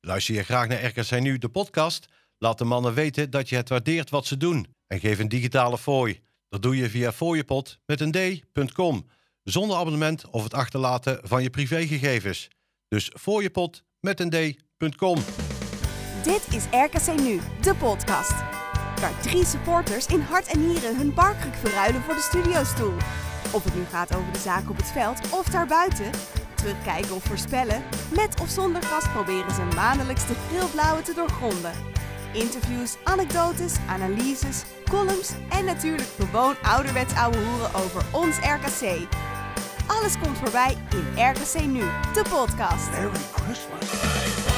Luister je graag naar RKC Nu, de podcast? Laat de mannen weten dat je het waardeert wat ze doen. En geef een digitale fooi. Dat doe je via fooiepot met een d.com. Zonder abonnement of het achterlaten van je privégegevens. Dus fooiepot met een d.com. Dit is RKC Nu, de podcast. Waar 3 supporters in hart en nieren hun barkruk verruilen voor de studiostoel. Of het nu gaat over de zaak op het veld of daarbuiten. Terugkijken of voorspellen. Met of zonder gast proberen ze maandelijks de geel-blauwe te doorgronden. Interviews, anekdotes, analyses, columns en natuurlijk gewoon ouderwets ouwe hoeren over ons RKC. Alles komt voorbij in RKC Nu, de podcast. Merry Christmas.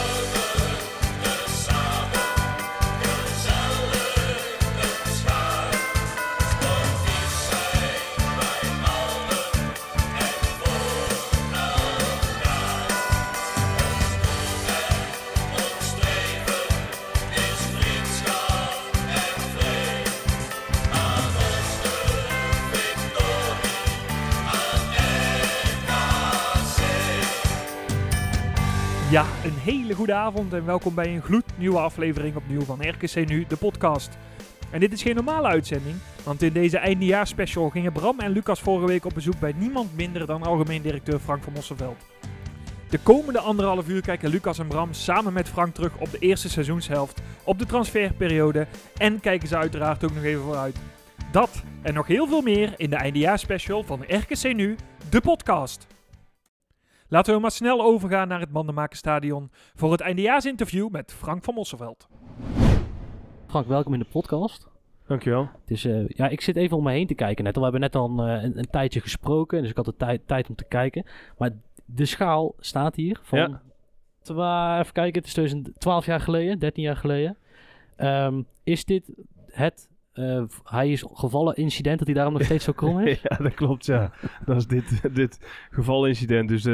Ja, een hele goede avond en welkom bij een gloednieuwe aflevering opnieuw van RKC Nu, de podcast. En dit is geen normale uitzending, want in deze eindejaarsspecial gingen Bram en Lucas vorige week op bezoek bij niemand minder dan algemeen directeur Frank van Mosselveld. De komende 1,5 uur kijken Lucas en Bram samen met Frank terug op de eerste seizoenshelft, op de transferperiode en kijken ze uiteraard ook nog even vooruit. Dat en nog heel veel meer in de eindejaarsspecial van RKC Nu, de podcast. Laten we maar snel overgaan naar het Mandenmakerstadion voor het eindejaarsinterview met Frank van Mosselveld. Frank, welkom in de podcast. Dankjewel. Het is, ik zit even om me heen te kijken net. We hebben net al een tijdje gesproken, dus ik had de tijd om te kijken. Maar de schaal staat hier van, even kijken, het is 12 jaar geleden, 13 jaar geleden. Is dit het... hij is gevallen incident dat hij daarom nog steeds zo krom is? Ja, dat klopt, ja. Dat is dit gevalincident. Dus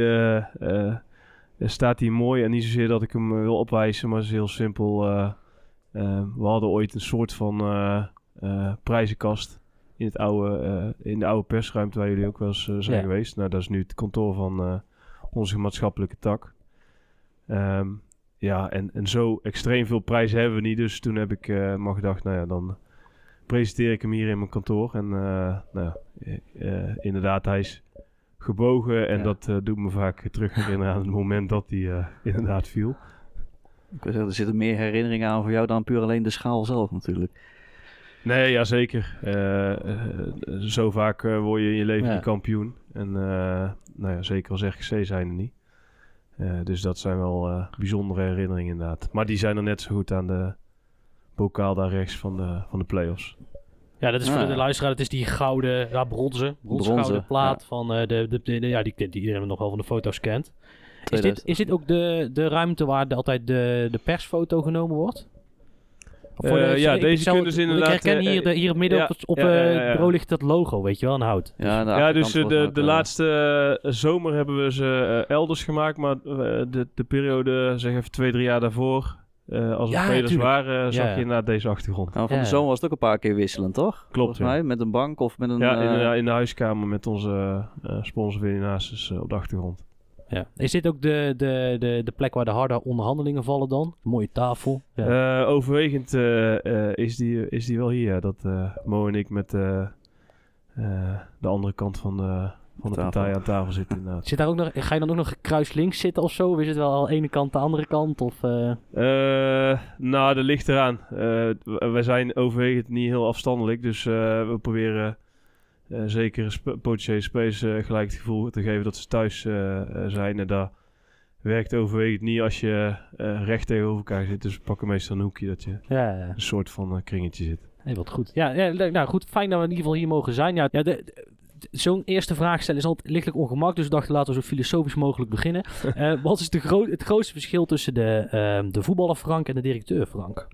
staat hier mooi. En niet zozeer dat ik hem wil opwijzen, maar het is heel simpel. We hadden ooit een soort van prijzenkast in de oude persruimte waar jullie ook wel eens zijn geweest. Nou, dat is nu het kantoor van onze maatschappelijke tak. En zo extreem veel prijzen hebben we niet. Dus toen heb ik maar gedacht, nou ja, dan presenteer ik hem hier in mijn kantoor. En inderdaad, hij is gebogen. En dat doet me vaak terug herinneren aan het moment dat hij inderdaad viel. Ik wil zeggen, er zitten meer herinneringen aan voor jou dan puur alleen de schaal zelf natuurlijk. Nee, ja zeker. Zo vaak word je in je leven een kampioen. En zeker als RKC zijn er niet. Dus dat zijn wel bijzondere herinneringen inderdaad. Maar die zijn er net zo goed aan de bokaal daar rechts van de play-offs. Ja, dat is voor de luisteraar. Dat is die gouden, bronzen gouden plaat van die iedereen nog wel van de foto's kent. Is dit ook de ruimte waar altijd de persfoto genomen wordt? Deze kunnen ze inderdaad... Ik herken hier midden op het bureau ligt dat logo, weet je wel, aan hout. Dus de laatste zomer hebben we ze elders gemaakt, maar de periode, zeg even 2-3 jaar daarvoor, als er spelers waren, zag je inderdaad deze achtergrond. Nou, van de zomer was het ook een paar keer wisselend, toch? Klopt, mij, met een bank of met een... Ja, in de huiskamer met onze sponsor Verenigna's op de achtergrond. Ja. Is dit ook de plek waar de harde onderhandelingen vallen dan? Een mooie tafel. Ja. Overwegend is die wel hier. Dat Mo en ik met de andere kant van de partij aan tafel zitten. Inderdaad. Zit daar ook nog, ga je dan ook nog kruislinks zitten of zo? Of is het wel al de ene kant de andere kant? Of, dat ligt eraan. Wij zijn overwegend niet heel afstandelijk. Dus we proberen... zeker potentiële spelers gelijk het gevoel te geven dat ze thuis zijn. En dat werkt overwegend niet als je recht tegenover elkaar zit. Dus we pakken meestal een hoekje dat je een soort van kringetje zit. Hey, wat goed. Nou goed, fijn dat we in ieder geval hier mogen zijn. Zo'n eerste vraag stellen is altijd lichtelijk ongemakkelijk. Dus we dachten, laten we zo filosofisch mogelijk beginnen. Wat is het grootste verschil tussen de voetballer Frank en de directeur Frank?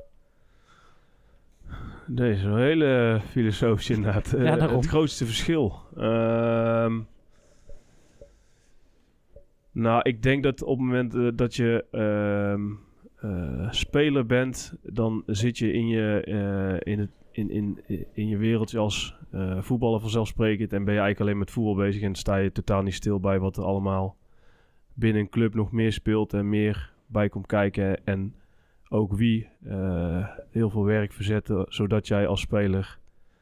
Deze is een hele filosofische inderdaad. Het grootste verschil. Ik denk dat op het moment dat je speler bent, dan zit je in je wereldje als voetballer vanzelfsprekend en ben je eigenlijk alleen met voetbal bezig en sta je totaal niet stil bij wat er allemaal binnen een club nog meer speelt en meer bij komt kijken en ook wie heel veel werk verzetten, zodat jij als speler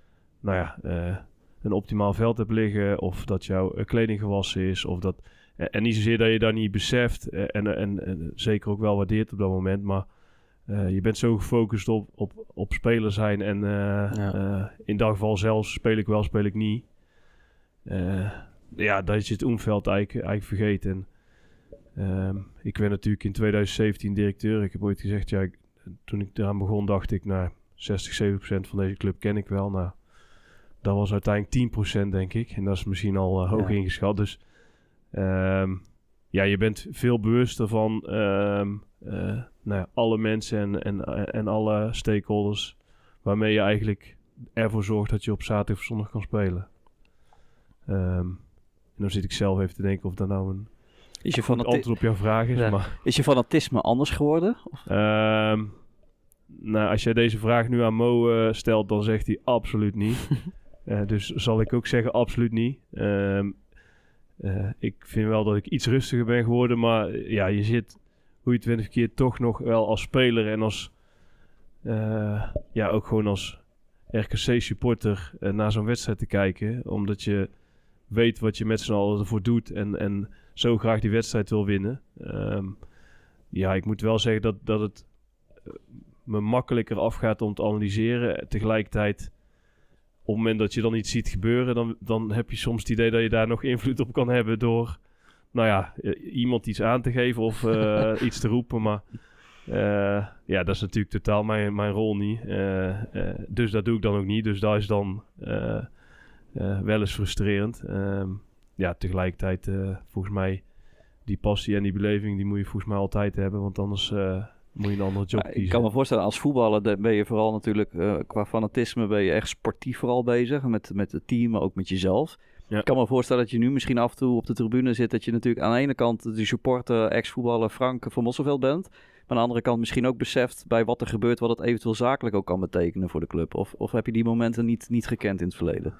een optimaal veld hebt liggen, of dat jouw kleding gewassen is, of dat, en niet zozeer dat je dat niet beseft en zeker ook wel waardeert op dat moment, maar je bent zo gefocust op speler zijn en in dat geval zelfs speel ik wel, speel ik niet. Dat je het omveld eigenlijk vergeet. En ik ben natuurlijk in 2017 directeur. Ik heb ooit gezegd, toen ik eraan begon dacht ik, 60-70% van deze club ken ik wel. Nou, dat was uiteindelijk 10% denk ik. En dat is misschien al hoog ingeschat. Dus je bent veel bewuster van alle mensen en alle stakeholders waarmee je eigenlijk ervoor zorgt dat je op zaterdag of zondag kan spelen. En dan zit ik zelf even te denken of dat nou een antwoord op jouw vraag is. Ja. Maar, is je fanatisme anders geworden? Als jij deze vraag nu aan Mo stelt, dan zegt hij absoluut niet. Dus zal ik ook zeggen absoluut niet. Ik vind wel dat ik iets rustiger ben geworden, maar je zit, hoe je het went verkeerd, toch nog wel als speler en als ook gewoon als RKC-supporter naar zo'n wedstrijd te kijken, omdat je weet wat je met z'n allen ervoor doet en zo graag die wedstrijd wil winnen. Ik moet wel zeggen dat het me makkelijker afgaat om te analyseren. Tegelijkertijd, op het moment dat je dan iets ziet gebeuren, dan heb je soms het idee dat je daar nog invloed op kan hebben door iemand iets aan te geven of iets te roepen. Maar dat is natuurlijk totaal mijn rol niet. Dus dat doe ik dan ook niet. Dus dat is dan wel eens frustrerend. Tegelijkertijd volgens mij die passie en die beleving, die moet je volgens mij altijd hebben. Want anders moet je een andere job kiezen. Ik kan me voorstellen, als voetballer ben je vooral natuurlijk qua fanatisme ben je echt sportief vooral bezig. Met het team, maar ook met jezelf. Ja. Ik kan me voorstellen dat je nu misschien af en toe op de tribune zit. Dat je natuurlijk aan de ene kant de supporter, ex-voetballer Frank van Mosselveld bent. Maar aan de andere kant misschien ook beseft bij wat er gebeurt, wat het eventueel zakelijk ook kan betekenen voor de club. Of heb je die momenten niet gekend in het verleden?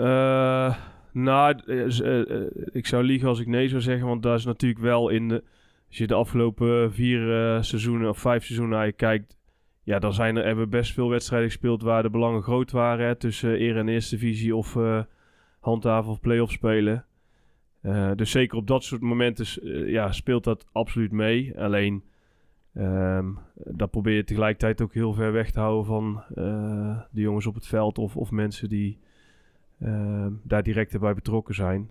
Ik zou liegen als ik nee zou zeggen, want daar is natuurlijk wel als je de afgelopen 4 seizoenen of 5 seizoenen naar je kijkt, dan hebben we best veel wedstrijden gespeeld waar de belangen groot waren, hè, tussen Eer en Eerste Divisie of handhaven of play-off spelen. Dus zeker op dat soort momenten speelt dat absoluut mee. Alleen dat probeer je tegelijkertijd ook heel ver weg te houden van de jongens op het veld of mensen die daar direct bij betrokken zijn.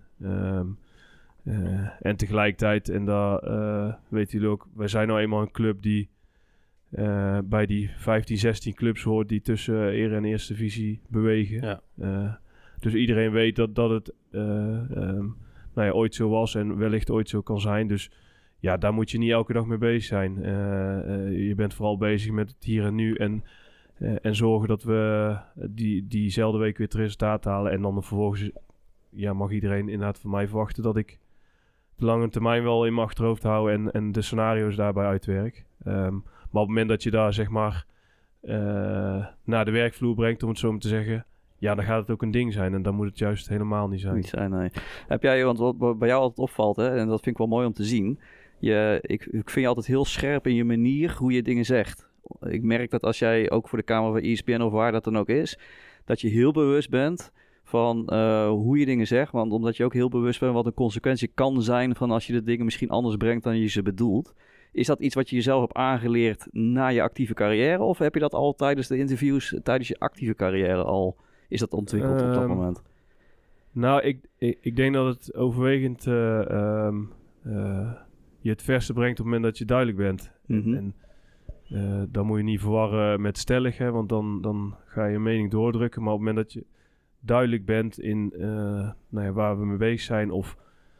En tegelijkertijd, en daar weten jullie ook, wij zijn nou eenmaal een club die bij die 15, 16 clubs hoort die tussen Eer en Eerste Divisie bewegen. Ja. Dus iedereen weet dat het ooit zo was en wellicht ooit zo kan zijn. Dus daar moet je niet elke dag mee bezig zijn. Je bent vooral bezig met het hier en nu en zorgen dat we diezelfde week weer het resultaat halen. En dan vervolgens mag iedereen inderdaad van mij verwachten dat ik de lange termijn wel in mijn achterhoofd hou en de scenario's daarbij uitwerk. Maar op het moment dat je daar zeg maar naar de werkvloer brengt, om het zo maar te zeggen, dan gaat het ook een ding zijn. En dan moet het juist helemaal niet zijn. Nee. Heb jij, want wat bij jou altijd opvalt, hè, en dat vind ik wel mooi om te zien. Ik vind je altijd heel scherp in je manier hoe je dingen zegt. Ik merk dat als jij ook voor de Kamer van ESPN of waar dat dan ook is, dat je heel bewust bent van hoe je dingen zegt. Want omdat je ook heel bewust bent wat een consequentie kan zijn van als je de dingen misschien anders brengt dan je ze bedoelt. Is dat iets wat je jezelf hebt aangeleerd na je actieve carrière? Of heb je dat al tijdens de interviews, tijdens je actieve carrière al, is dat ontwikkeld op dat moment? Nou, ik denk dat het overwegend je het verste brengt op het moment dat je duidelijk bent. Mm-hmm. En dan moet je niet verwarren met stellig, hè, want dan ga je mening doordrukken. Maar op het moment dat je duidelijk bent in waar we mee bezig zijn of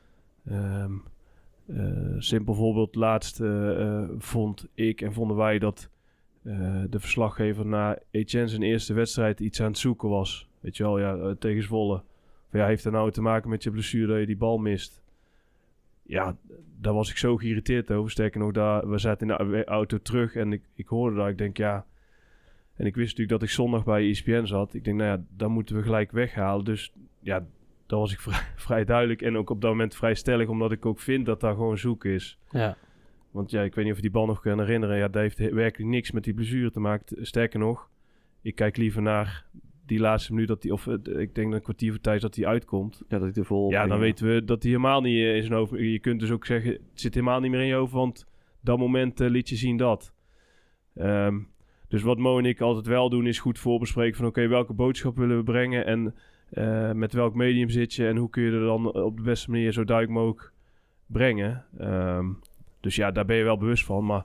simpel voorbeeld, laatst vond ik en vonden wij dat de verslaggever na Etienne zijn eerste wedstrijd iets aan het zoeken was. Weet je wel, tegen Zwolle. Heeft er nou te maken met je blessure dat je die bal mist? Ja, daar was ik zo geïrriteerd over. Sterker nog, we zaten in de auto terug en ik hoorde dat. Ik denk, en ik wist natuurlijk dat ik zondag bij ESPN zat. Ik denk, dat moeten we gelijk weghalen. Dus daar was ik vrij duidelijk en ook op dat moment vrij stellig, omdat ik ook vind dat daar gewoon zoek is. Ja. Want ja, ik weet niet of je die bal nog kan herinneren. Ja, dat heeft werkelijk niks met die blessure te maken. Sterker nog, ik kijk liever naar die laatste minuut ik denk een kwartier voor tijd dat hij uitkomt. Ja, dat hij er vol. Ja, dan weten we dat hij helemaal niet in zijn hoofd. Je kunt dus ook zeggen, het zit helemaal niet meer in je hoofd, want dat moment liet je zien dat. Dus wat Mo en ik altijd wel doen, is goed voorbespreken van oké, welke boodschap willen we brengen en met welk medium zit je en hoe kun je er dan op de beste manier zo duidelijk mogelijk brengen. Dus ja, daar ben je wel bewust van, maar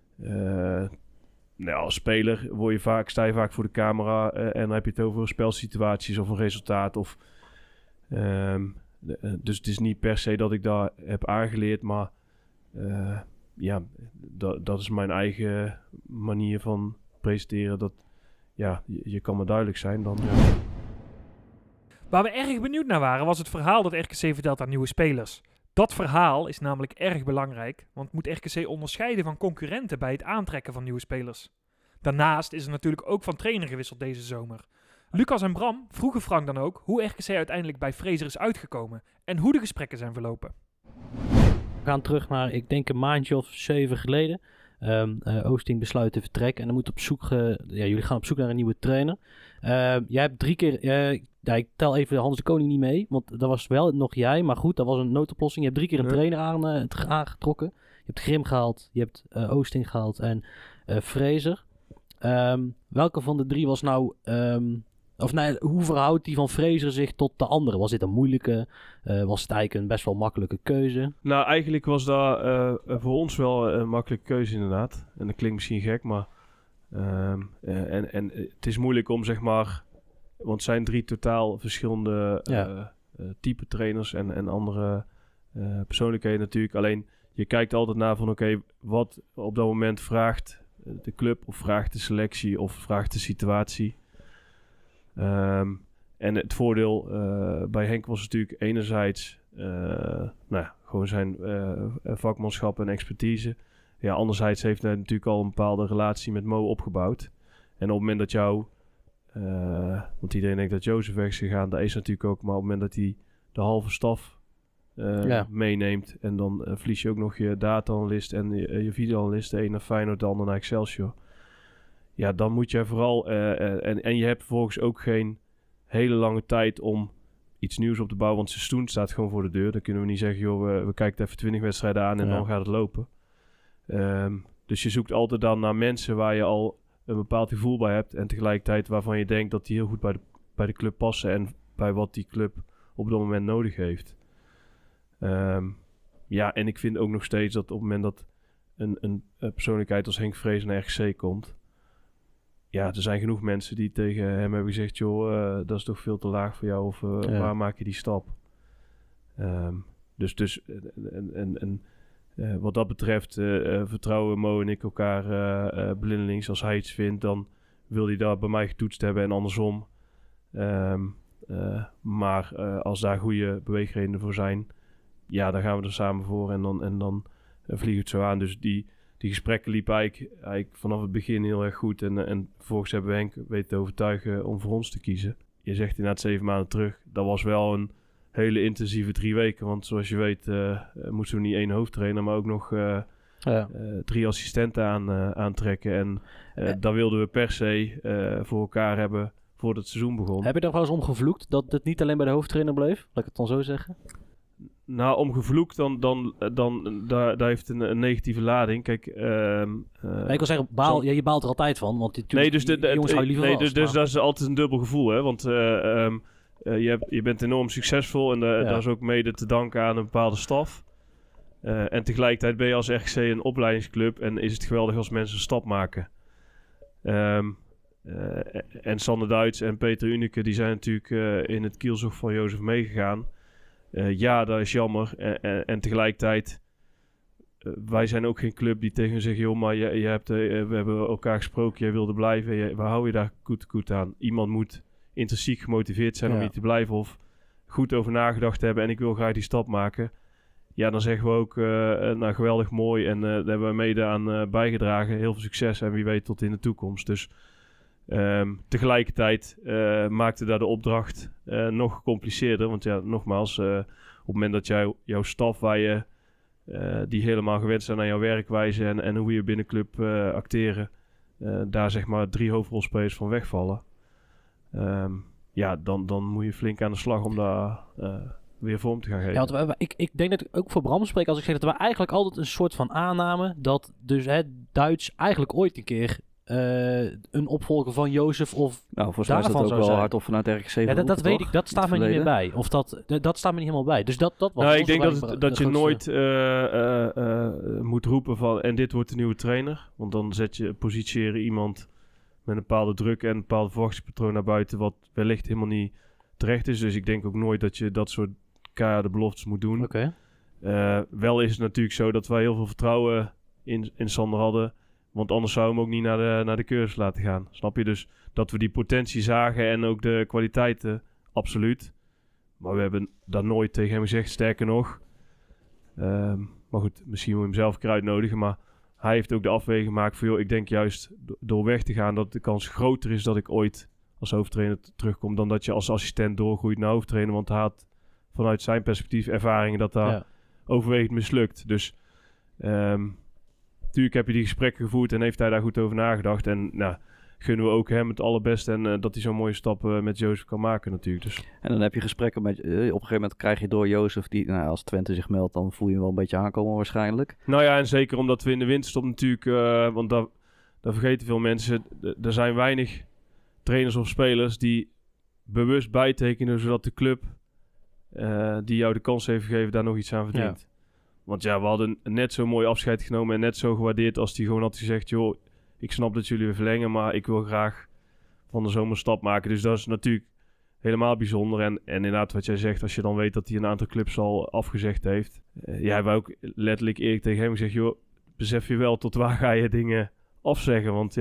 als speler sta je vaak voor de camera en dan heb je het over spelsituaties of een resultaat. Dus het is niet per se dat ik daar heb aangeleerd, maar dat is mijn eigen manier van presenteren. Dat je kan maar duidelijk zijn dan. Ja. Waar we erg benieuwd naar waren, was het verhaal dat RKC vertelt aan nieuwe spelers. Dat verhaal is namelijk erg belangrijk, want moet RKC onderscheiden van concurrenten bij het aantrekken van nieuwe spelers. Daarnaast is er natuurlijk ook van trainer gewisseld deze zomer. Lucas en Bram vroegen Frank dan ook hoe RKC uiteindelijk bij Fraser is uitgekomen en hoe de gesprekken zijn verlopen. We gaan terug naar, ik denk een maandje of 7 geleden. Oosting besluit te vertrekken en dan moet op zoek, jullie gaan op zoek naar een nieuwe trainer. Jij hebt 3 keer, ik tel even Hans de Koning niet mee, want dat was wel nog jij, maar goed, dat was een noodoplossing. Je hebt 3 keer een trainer aangetrokken. Je hebt Grim gehaald, je hebt Oosting gehaald en Fraser. Welke van de 3 was nou, hoe verhoudt die van Fraser zich tot de andere? Was dit een moeilijke, was het eigenlijk een best wel makkelijke keuze? Nou, eigenlijk was dat voor ons wel een makkelijke keuze inderdaad. En dat klinkt misschien gek, maar en het is moeilijk om zeg maar, want het zijn 3 totaal verschillende type trainers en andere persoonlijkheden natuurlijk. Alleen je kijkt altijd naar van oké, wat op dat moment vraagt de club of vraagt de selectie of vraagt de situatie. En het voordeel bij Henk was natuurlijk enerzijds gewoon zijn vakmanschap en expertise. Ja, anderzijds heeft hij natuurlijk al een bepaalde relatie met Mo opgebouwd. En op het moment dat want iedereen denkt dat Jozef weg is gegaan, dat is natuurlijk ook, maar op het moment dat hij de halve staf meeneemt en dan verlies je ook nog je data-analyst en je video-analyst, de een naar Feyenoord, de ander naar Excelsior. Ja, dan moet je vooral... en je hebt vervolgens ook geen hele lange tijd om iets nieuws op te bouwen. Want het seizoen staat gewoon voor de deur. Dan kunnen we niet zeggen, joh, we kijken even 20 wedstrijden aan en dan gaat het lopen. Dus je zoekt altijd dan naar mensen waar je al een bepaald gevoel bij hebt. En tegelijkertijd waarvan je denkt dat die heel goed bij de club passen. En bij wat die club op dat moment nodig heeft. En ik vind ook nog steeds dat op het moment dat een persoonlijkheid als Henk Fraser naar RKC komt... Ja, er zijn genoeg mensen die tegen hem hebben gezegd... joh, dat is toch veel te laag voor jou of waar maak je die stap? Wat dat betreft vertrouwen Mo en ik elkaar blindelings. Als hij iets vindt, dan wil hij daar bij mij getoetst hebben en andersom. Maar als daar goede beweegredenen voor zijn... ja, dan gaan we er samen voor en dan vliegen het zo aan. Dus die gesprekken liepen eigenlijk vanaf het begin heel erg goed. En vervolgens hebben we Henk weten te overtuigen om voor ons te kiezen. Je zegt inderdaad 7 maanden terug. Dat was wel een hele intensieve 3 weken. Want zoals je weet moesten we niet 1 hoofdtrainer, maar ook nog 3 assistenten aantrekken. En dat wilden we per se voor elkaar hebben voordat het seizoen begon. Heb je daar wel eens om gevloekt dat het niet alleen bij de hoofdtrainer bleef? Laat ik het dan zo zeggen. Nou, om gevloekt, daar heeft een negatieve lading. Kijk, ik wil zeggen, je baalt er altijd van. Want jongens hou je liever dus dat is altijd een dubbel gevoel. Hè? Want je bent enorm succesvol en daar is ook mede te danken aan een bepaalde staf. En tegelijkertijd ben je als RKC een opleidingsclub en is het geweldig als mensen een stap maken. En Sander Duits en Peter Unike, die zijn natuurlijk in het kielzog van Jozef meegegaan. Ja, dat is jammer. En tegelijkertijd, wij zijn ook geen club die tegen zegt, joh, maar we hebben elkaar gesproken, jij wilde blijven. Waar hou je daar goed aan? Iemand moet intrinsiek gemotiveerd zijn om hier te blijven of goed over nagedacht hebben en ik wil graag die stap maken. Ja, dan zeggen we ook, nou geweldig mooi en daar hebben we mede aan bijgedragen. Heel veel succes en wie weet tot in de toekomst. Dus tegelijkertijd maakte daar de opdracht nog gecompliceerder. Want ja, nogmaals, op het moment dat jouw staf waar je die helemaal gewend zijn aan jouw werkwijze en hoe je binnen club acteren, daar zeg maar 3 hoofdrolspelers van wegvallen. Dan moet je flink aan de slag om daar weer vorm te gaan geven. Ja, want ik denk dat ik ook voor Bram spreek als ik zeg dat we eigenlijk altijd een soort van aannamen dat dus Duits eigenlijk ooit een keer een opvolger van Jozef of volgens mij is dat ook wel hardop vanuit RKC. Ja, dat weet ik, dat staat me niet meer bij. Of dat staat me niet helemaal bij. Dus dat was ik denk dat je nooit moet roepen van en dit wordt de nieuwe trainer. Want dan positiëren iemand met een bepaalde druk en een bepaalde verwachtingspatroon naar buiten, wat wellicht helemaal niet terecht is. Dus ik denk ook nooit dat je dat soort keiharde beloftes moet doen. Okay. Wel is het natuurlijk zo dat wij heel veel vertrouwen in Sander hadden. Want anders zou hem ook niet naar de cursus laten gaan. Snap je? Dus dat we die potentie zagen en ook de kwaliteiten, absoluut. Maar we hebben daar nooit tegen hem gezegd, sterker nog. Maar goed, misschien moet je hem zelf een keer uitnodigen. Maar hij heeft ook de afweging gemaakt van, joh, ik denk juist door weg te gaan dat de kans groter is dat ik ooit als hoofdtrainer terugkom dan dat je als assistent doorgroeit naar hoofdtrainer. Want hij had vanuit zijn perspectief ervaringen dat daar overwegend mislukt. Dus natuurlijk heb je die gesprekken gevoerd en heeft hij daar goed over nagedacht. En gunnen we ook hem het allerbeste en dat hij zo'n mooie stap met Jozef kan maken natuurlijk. Dus. En dan heb je gesprekken met... op een gegeven moment krijg je door Jozef, die als Twente zich meldt, dan voel je hem wel een beetje aankomen waarschijnlijk. Nou ja, en zeker omdat we in de winterstop natuurlijk, want daar vergeten veel mensen, er zijn weinig trainers of spelers die bewust bijtekenen zodat de club die jou de kans heeft gegeven daar nog iets aan verdient. Ja. Want we hadden net zo'n mooi afscheid genomen en net zo gewaardeerd als hij gewoon had gezegd, joh, ik snap dat jullie weer verlengen, maar ik wil graag van de zomer een stap maken. Dus dat is natuurlijk helemaal bijzonder. En inderdaad wat jij zegt, als je dan weet dat hij een aantal clubs al afgezegd heeft. Hebben ook letterlijk eerlijk tegen hem gezegd, joh, besef je wel tot waar ga je dingen afzeggen. Want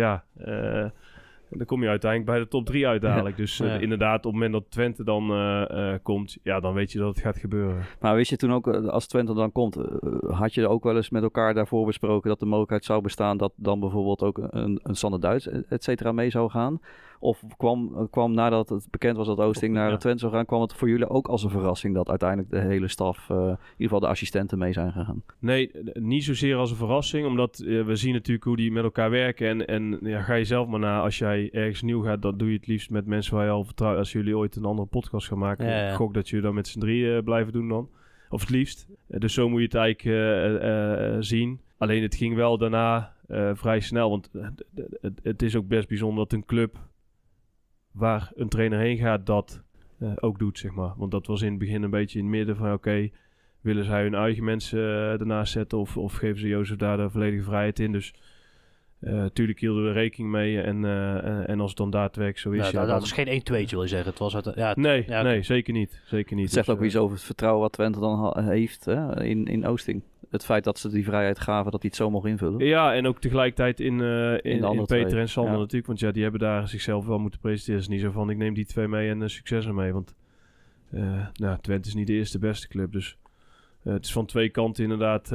dan kom je uiteindelijk bij de top 3 uit dadelijk. Dus inderdaad, op het moment dat Twente dan komt, dan weet je dat het gaat gebeuren. Maar wist je toen ook, als Twente dan komt, had je ook wel eens met elkaar daarvoor besproken dat de mogelijkheid zou bestaan dat dan bijvoorbeeld ook een Sander Duits, et cetera, mee zou gaan? Of kwam nadat het bekend was dat Oosting naar Twente zou gaan, kwam het voor jullie ook als een verrassing dat uiteindelijk de hele staf, in ieder geval de assistenten, mee zijn gegaan? Nee, niet zozeer als een verrassing, omdat we zien natuurlijk hoe die met elkaar werken. En ga je zelf maar na, als jij ergens nieuw gaat, dan doe je het liefst met mensen waar je al vertrouwt. Als jullie ooit een andere podcast gaan maken, ik gok dat jullie dan met z'n 3 blijven doen dan. Of het liefst. Dus zo moet je het eigenlijk zien. Alleen het ging wel daarna vrij snel, want het is ook best bijzonder dat een club waar een trainer heen gaat, dat ook doet, zeg maar. Want dat was in het begin een beetje in het midden van, oké, willen zij hun eigen mensen ernaast zetten of geven ze Jozef daar de volledige vrijheid in. Dus tuurlijk hielden we rekening mee en als het dan daadwerkelijk zo is... dat is geen 1-2'tje, wil je zeggen. Het was nee, zeker niet. Zeker niet. Het zegt ook iets over het vertrouwen wat Twente dan heeft in Oosting. Het feit dat ze die vrijheid gaven, dat hij het zo mocht invullen. Ja, en ook tegelijkertijd in Peter twee. En Sander natuurlijk. Want die hebben daar zichzelf wel moeten presenteren. Het is niet zo van, ik neem die 2 mee en succes ermee. Want Twente is niet de eerste beste club. Dus het is van 2 kanten inderdaad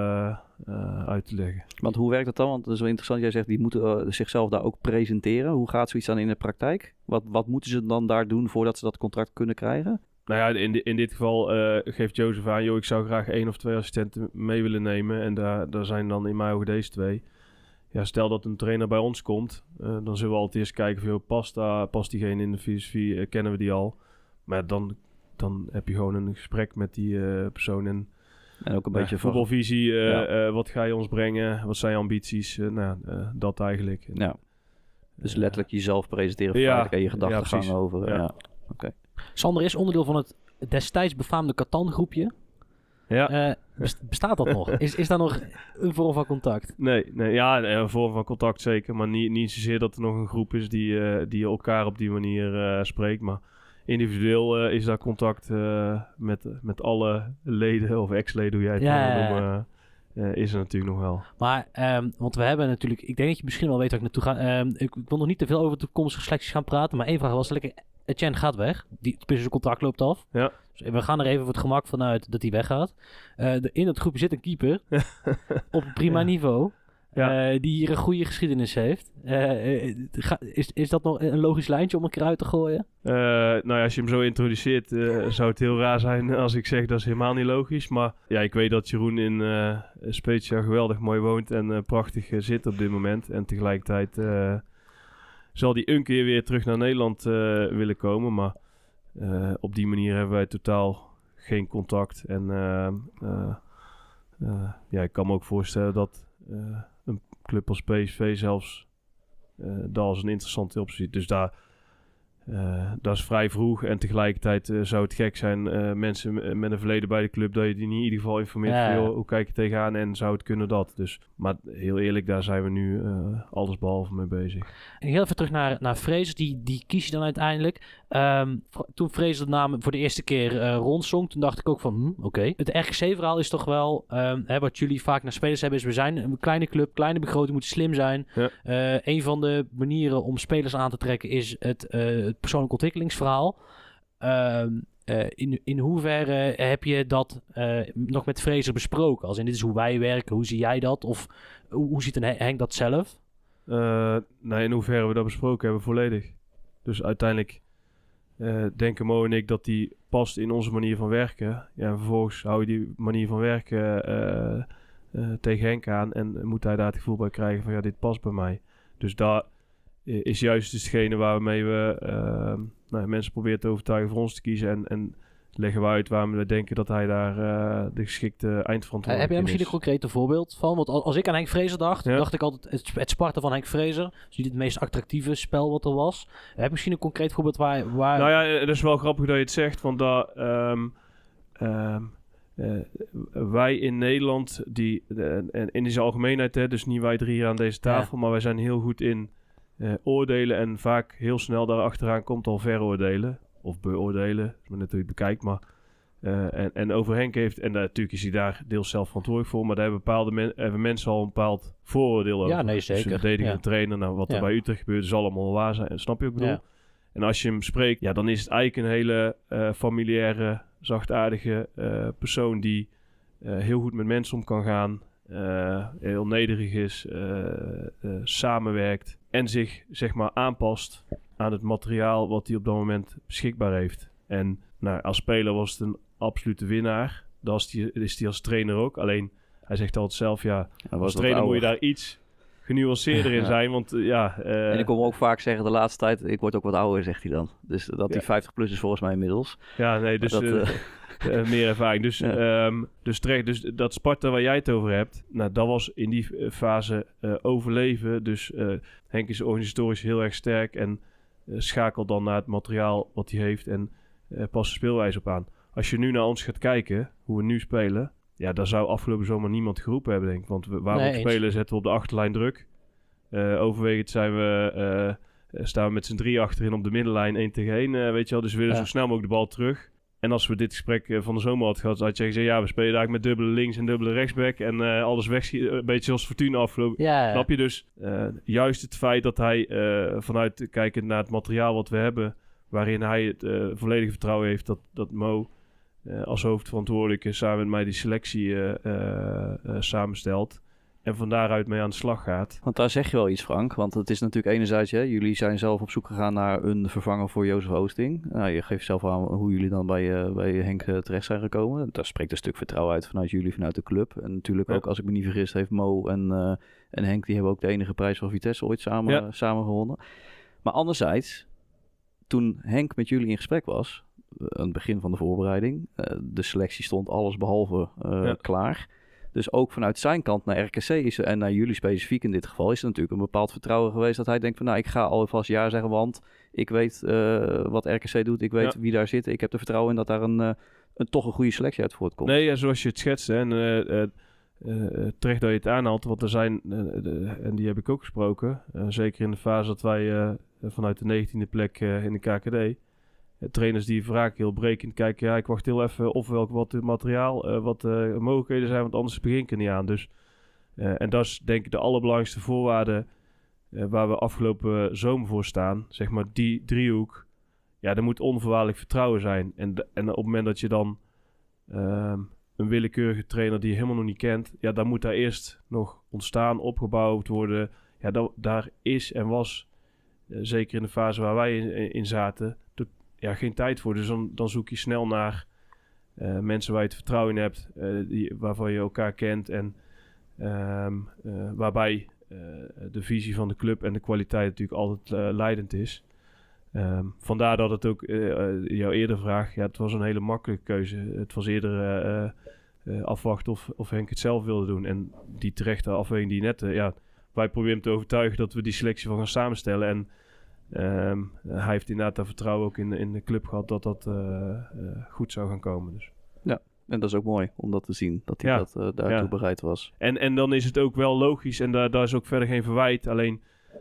uit te leggen. Want hoe werkt dat dan? Want het is wel interessant. Jij zegt, die moeten zichzelf daar ook presenteren. Hoe gaat zoiets dan in de praktijk? Wat moeten ze dan daar doen voordat ze dat contract kunnen krijgen? Nou ja, in dit geval geeft Jozef aan, joh, ik zou graag 1 of 2 assistenten mee willen nemen. En daar zijn dan in mijn ogen deze 2. Ja, stel dat een trainer bij ons komt, dan zullen we altijd eerst kijken van, joh, past diegene in de filosofie, kennen we die al. Maar dan heb je gewoon een gesprek met die persoon en ook een beetje voetbalvisie, wat ga je ons brengen, wat zijn je ambities, dat eigenlijk. Ja. Dus letterlijk jezelf presenteren, en je gedachten gaan over. Ja. Okay. Sander is onderdeel van het destijds befaamde Catan-groepje. Ja. Bestaat dat nog? Is daar nog een vorm van contact? Nee, een vorm van contact zeker. Maar niet zozeer dat er nog een groep is die elkaar op die manier spreekt. Maar individueel is daar contact met alle leden of ex-leden, hoe jij het wil noemen. Is er natuurlijk nog wel. Maar, want we hebben natuurlijk... Ik denk dat je misschien wel weet waar ik naartoe ga. Ik wil nog niet te veel over toekomstige selecties gaan praten. Maar één vraag was... Etienne gaat weg. Zijn contract loopt af. Ja. Dus we gaan er even voor het gemak vanuit dat hij weggaat. In het groepje zit een keeper. Op een prima niveau. die hier een goede geschiedenis heeft. Is dat nog een logisch lijntje om een keer uit te gooien? Als je hem zo introduceert, zou het heel raar zijn als ik zeg dat is helemaal niet logisch. Maar ja, ik weet dat Jeroen in Spezia geweldig mooi woont en prachtig zit op dit moment. En tegelijkertijd zal hij een keer weer terug naar Nederland willen komen. Maar op die manier hebben wij totaal geen contact. En ik kan me ook voorstellen dat een club als PSV zelfs dat als een interessante optie ziet. Dus dat is vrij vroeg. En tegelijkertijd zou het gek zijn, mensen met een verleden bij de club, dat je die niet in ieder geval informeert van, joh, hoe kijk je tegenaan en zou het kunnen dat. Dus, maar heel eerlijk, daar zijn we nu allesbehalve mee bezig. En heel even terug naar Fraser, die kies je dan uiteindelijk. Toen Fraser de naam voor de eerste keer rondzong, toen dacht ik ook van, oké. Het RKC-verhaal is toch wel, wat jullie vaak naar spelers hebben, is we zijn een kleine club, kleine begroting, moet slim zijn. Ja. Een van de manieren om spelers aan te trekken is het persoonlijk ontwikkelingsverhaal. In hoeverre heb je dat nog met Fraser besproken? Als in, dit is hoe wij werken, hoe zie jij dat? Of hoe ziet Henk dat zelf? In hoeverre we dat besproken hebben, volledig. Dus uiteindelijk denken Mo en ik dat die past in onze manier van werken. Ja, en vervolgens hou je die manier van werken tegen Henk aan en moet hij daar het gevoel bij krijgen van, ja, dit past bij mij. Dus daar is juist hetgene waarmee we mensen proberen te overtuigen voor ons te kiezen. En leggen we uit waarom we denken dat hij daar de geschikte eindverantwoordelijkheid is. Heb jij misschien een concreet voorbeeld van? Want als ik aan Henk Fraser dacht ik altijd het Sparta van Henk Fraser. Dus niet het meest attractieve spel wat er was. Heb je misschien een concreet voorbeeld waar... Nou ja, het is wel grappig dat je het zegt. Want wij in Nederland, en in zijn algemeenheid, dus niet wij 3 hier aan deze tafel, maar wij zijn heel goed in oordelen en vaak heel snel daarachteraan komt al veroordelen of beoordelen, als men het natuurlijk bekijkt, maar en over Henk heeft, en natuurlijk is hij daar deels zelf verantwoordelijk voor, maar daar hebben mensen al een bepaald vooroordeel over. Ja, nee, zeker. Dus een verdedigende trainer, wat er bij Utrecht gebeurt, is allemaal waar zijn, snap je wat ik bedoel? Ja. En als je hem spreekt, ja, dan is het eigenlijk een hele familiaire, zachtaardige persoon die heel goed met mensen om kan gaan, heel nederig is, samenwerkt en zich, zeg maar, aanpast aan het materiaal wat hij op dat moment beschikbaar heeft. En als speler was het een absolute winnaar. Dat is hij als trainer ook. Alleen, hij zegt altijd zelf, ja, als trainer moet je daar iets genuanceerder in zijn. Want en ik kom ook vaak zeggen de laatste tijd, ik word ook wat ouder, zegt hij dan. Dus dat die 50 plus is volgens mij inmiddels. Ja, nee, dus meer ervaring. Dus terecht, dus dat Sparta waar jij het over hebt, dat was in die fase overleven. Dus Henk is organisatorisch heel erg sterk en schakelt dan naar het materiaal wat hij heeft en past de speelwijze op aan. Als je nu naar ons gaat kijken, hoe we nu spelen, ja, daar zou afgelopen zomer niemand geroepen hebben, denk ik. Want waar we spelen zetten we op de achterlijn druk. Overwegend staan we met z'n 3 achterin op de middenlijn 1 tegen 1, weet je wel. Dus we willen zo snel mogelijk de bal terug. En als we dit gesprek van de zomer hadden gehad, had je gezegd, ja, we spelen eigenlijk met dubbele links en dubbele rechtsback en alles wegschieten, een beetje zoals Fortuna afgelopen. Ja. Snap je? Dus juist het feit dat hij vanuit kijkend naar het materiaal wat we hebben, waarin hij het volledige vertrouwen heeft dat Mo als hoofdverantwoordelijke samen met mij die selectie samenstelt. En van daaruit mee aan de slag gaat. Want daar zeg je wel iets, Frank. Want het is natuurlijk enerzijds, jullie zijn zelf op zoek gegaan naar een vervanger voor Jozef Oosting. Nou, je geeft zelf aan hoe jullie dan bij Henk terecht zijn gekomen. Daar spreekt een stuk vertrouwen uit vanuit jullie, vanuit de club. En natuurlijk ook, als ik me niet vergis, heeft Mo en Henk, die hebben ook de enige prijs van Vitesse ooit samen gewonnen. Maar anderzijds, toen Henk met jullie in gesprek was, aan het begin van de voorbereiding, de selectie stond alles behalve klaar. Dus ook vanuit zijn kant naar RKC en naar jullie specifiek in dit geval is er natuurlijk een bepaald vertrouwen geweest dat hij denkt van ik ga alvast ja zeggen, want ik weet wat RKC doet, ik weet wie daar zit. Ik heb er vertrouwen in dat daar toch een goede selectie uit voortkomt. Nee, ja, zoals je het schetst en terecht dat je het aanhaalt, want er zijn, en die heb ik ook gesproken, zeker in de fase dat wij vanuit de 19e plek in de KKD, trainers die vaak heel brekend kijken, ja, ik wacht heel even wat het materiaal, wat de mogelijkheden zijn, want anders begin ik er niet aan. Dus, en dat is denk ik de allerbelangrijkste voorwaarde waar we afgelopen zomer voor staan. Zeg maar die driehoek. Ja, er moet onvoorwaardelijk vertrouwen zijn. En op het moment dat je dan een willekeurige trainer die je helemaal nog niet kent. Ja, dan moet daar eerst nog ontstaan, opgebouwd worden. Ja, daar is en was, zeker in de fase waar wij in zaten, geen tijd voor. Dus dan zoek je snel naar mensen waar je het vertrouwen in hebt, waarvan je elkaar kent en waarbij de visie van de club en de kwaliteit natuurlijk altijd leidend is. Vandaar dat het ook, jouw eerder vraag, het was een hele makkelijke keuze. Het was eerder afwachten of Henk het zelf wilde doen. En die terechte afweging die net, wij proberen hem te overtuigen dat we die selectie van gaan samenstellen. En hij heeft inderdaad dat vertrouwen ook in de club gehad dat goed zou gaan komen. Dus. Ja, en dat is ook mooi om dat te zien, dat hij daartoe bereid was. En dan is het ook wel logisch en daar is ook verder geen verwijt. Alleen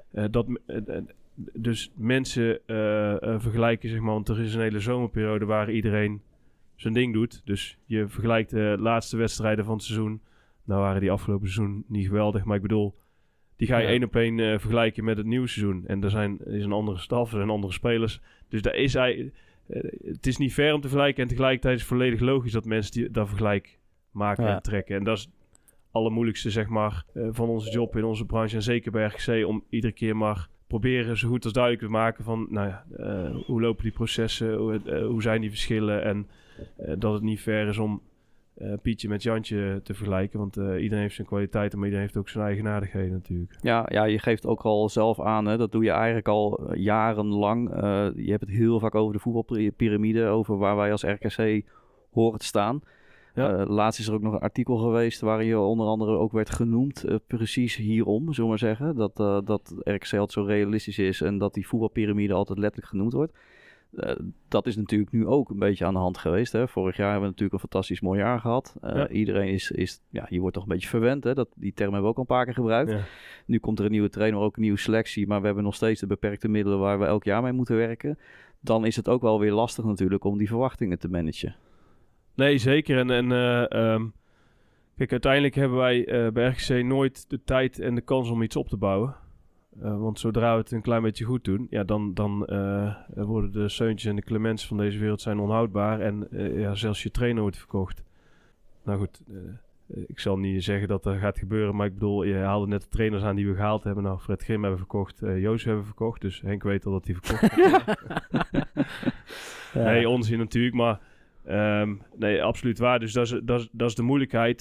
dus mensen vergelijken, zeg maar, want er is een hele zomerperiode waar iedereen zijn ding doet. Dus je vergelijkt de laatste wedstrijden van het seizoen. Nou waren die afgelopen seizoen niet geweldig, maar ik bedoel, die ga je 1 op 1 vergelijken met het nieuwe seizoen. En er is een andere staf, er zijn andere spelers. Dus daar is het is niet fair om te vergelijken en tegelijkertijd is het volledig logisch dat mensen dat vergelijk maken en trekken. En dat is het allermoeilijkste, zeg maar, van onze job in onze branche en zeker bij RKC, om iedere keer maar proberen zo goed als duidelijk te maken van, hoe lopen die processen, hoe zijn die verschillen en dat het niet fair is om Pietje met Jantje te vergelijken, want iedereen heeft zijn kwaliteiten, maar iedereen heeft ook zijn eigenaardigheden natuurlijk. Ja, je geeft ook al zelf aan, hè, dat doe je eigenlijk al jarenlang. Je hebt het heel vaak over de voetbalpyramide, over waar wij als RKC horen te staan. Ja. Laatst is er ook nog een artikel geweest waarin je onder andere ook werd genoemd, precies hierom, zullen we maar zeggen. Dat RKC altijd zo realistisch is en dat die voetbalpyramide altijd letterlijk genoemd wordt. Dat is natuurlijk nu ook een beetje aan de hand geweest. Hè. Vorig jaar hebben we natuurlijk een fantastisch mooi jaar gehad. Iedereen is je wordt toch een beetje verwend. Hè. Die term hebben we ook al een paar keer gebruikt. Ja. Nu komt er een nieuwe trainer, ook een nieuwe selectie. Maar we hebben nog steeds de beperkte middelen waar we elk jaar mee moeten werken. Dan is het ook wel weer lastig natuurlijk om die verwachtingen te managen. Nee, zeker. Kijk, uiteindelijk hebben wij bij RKC nooit de tijd en de kans om iets op te bouwen. Want zodra we het een klein beetje goed doen, dan worden de Seuntjes en de Clemens van deze wereld zijn onhoudbaar. En zelfs je trainer wordt verkocht. Nou goed, ik zal niet zeggen dat dat gaat gebeuren, maar ik bedoel, je haalde net de trainers aan die we gehaald hebben. Nou, Fred Grim hebben we verkocht, Jozef hebben we verkocht, dus Henk weet al dat hij verkocht is. Nee, onzin natuurlijk, maar nee, absoluut waar. Dus dat is de moeilijkheid.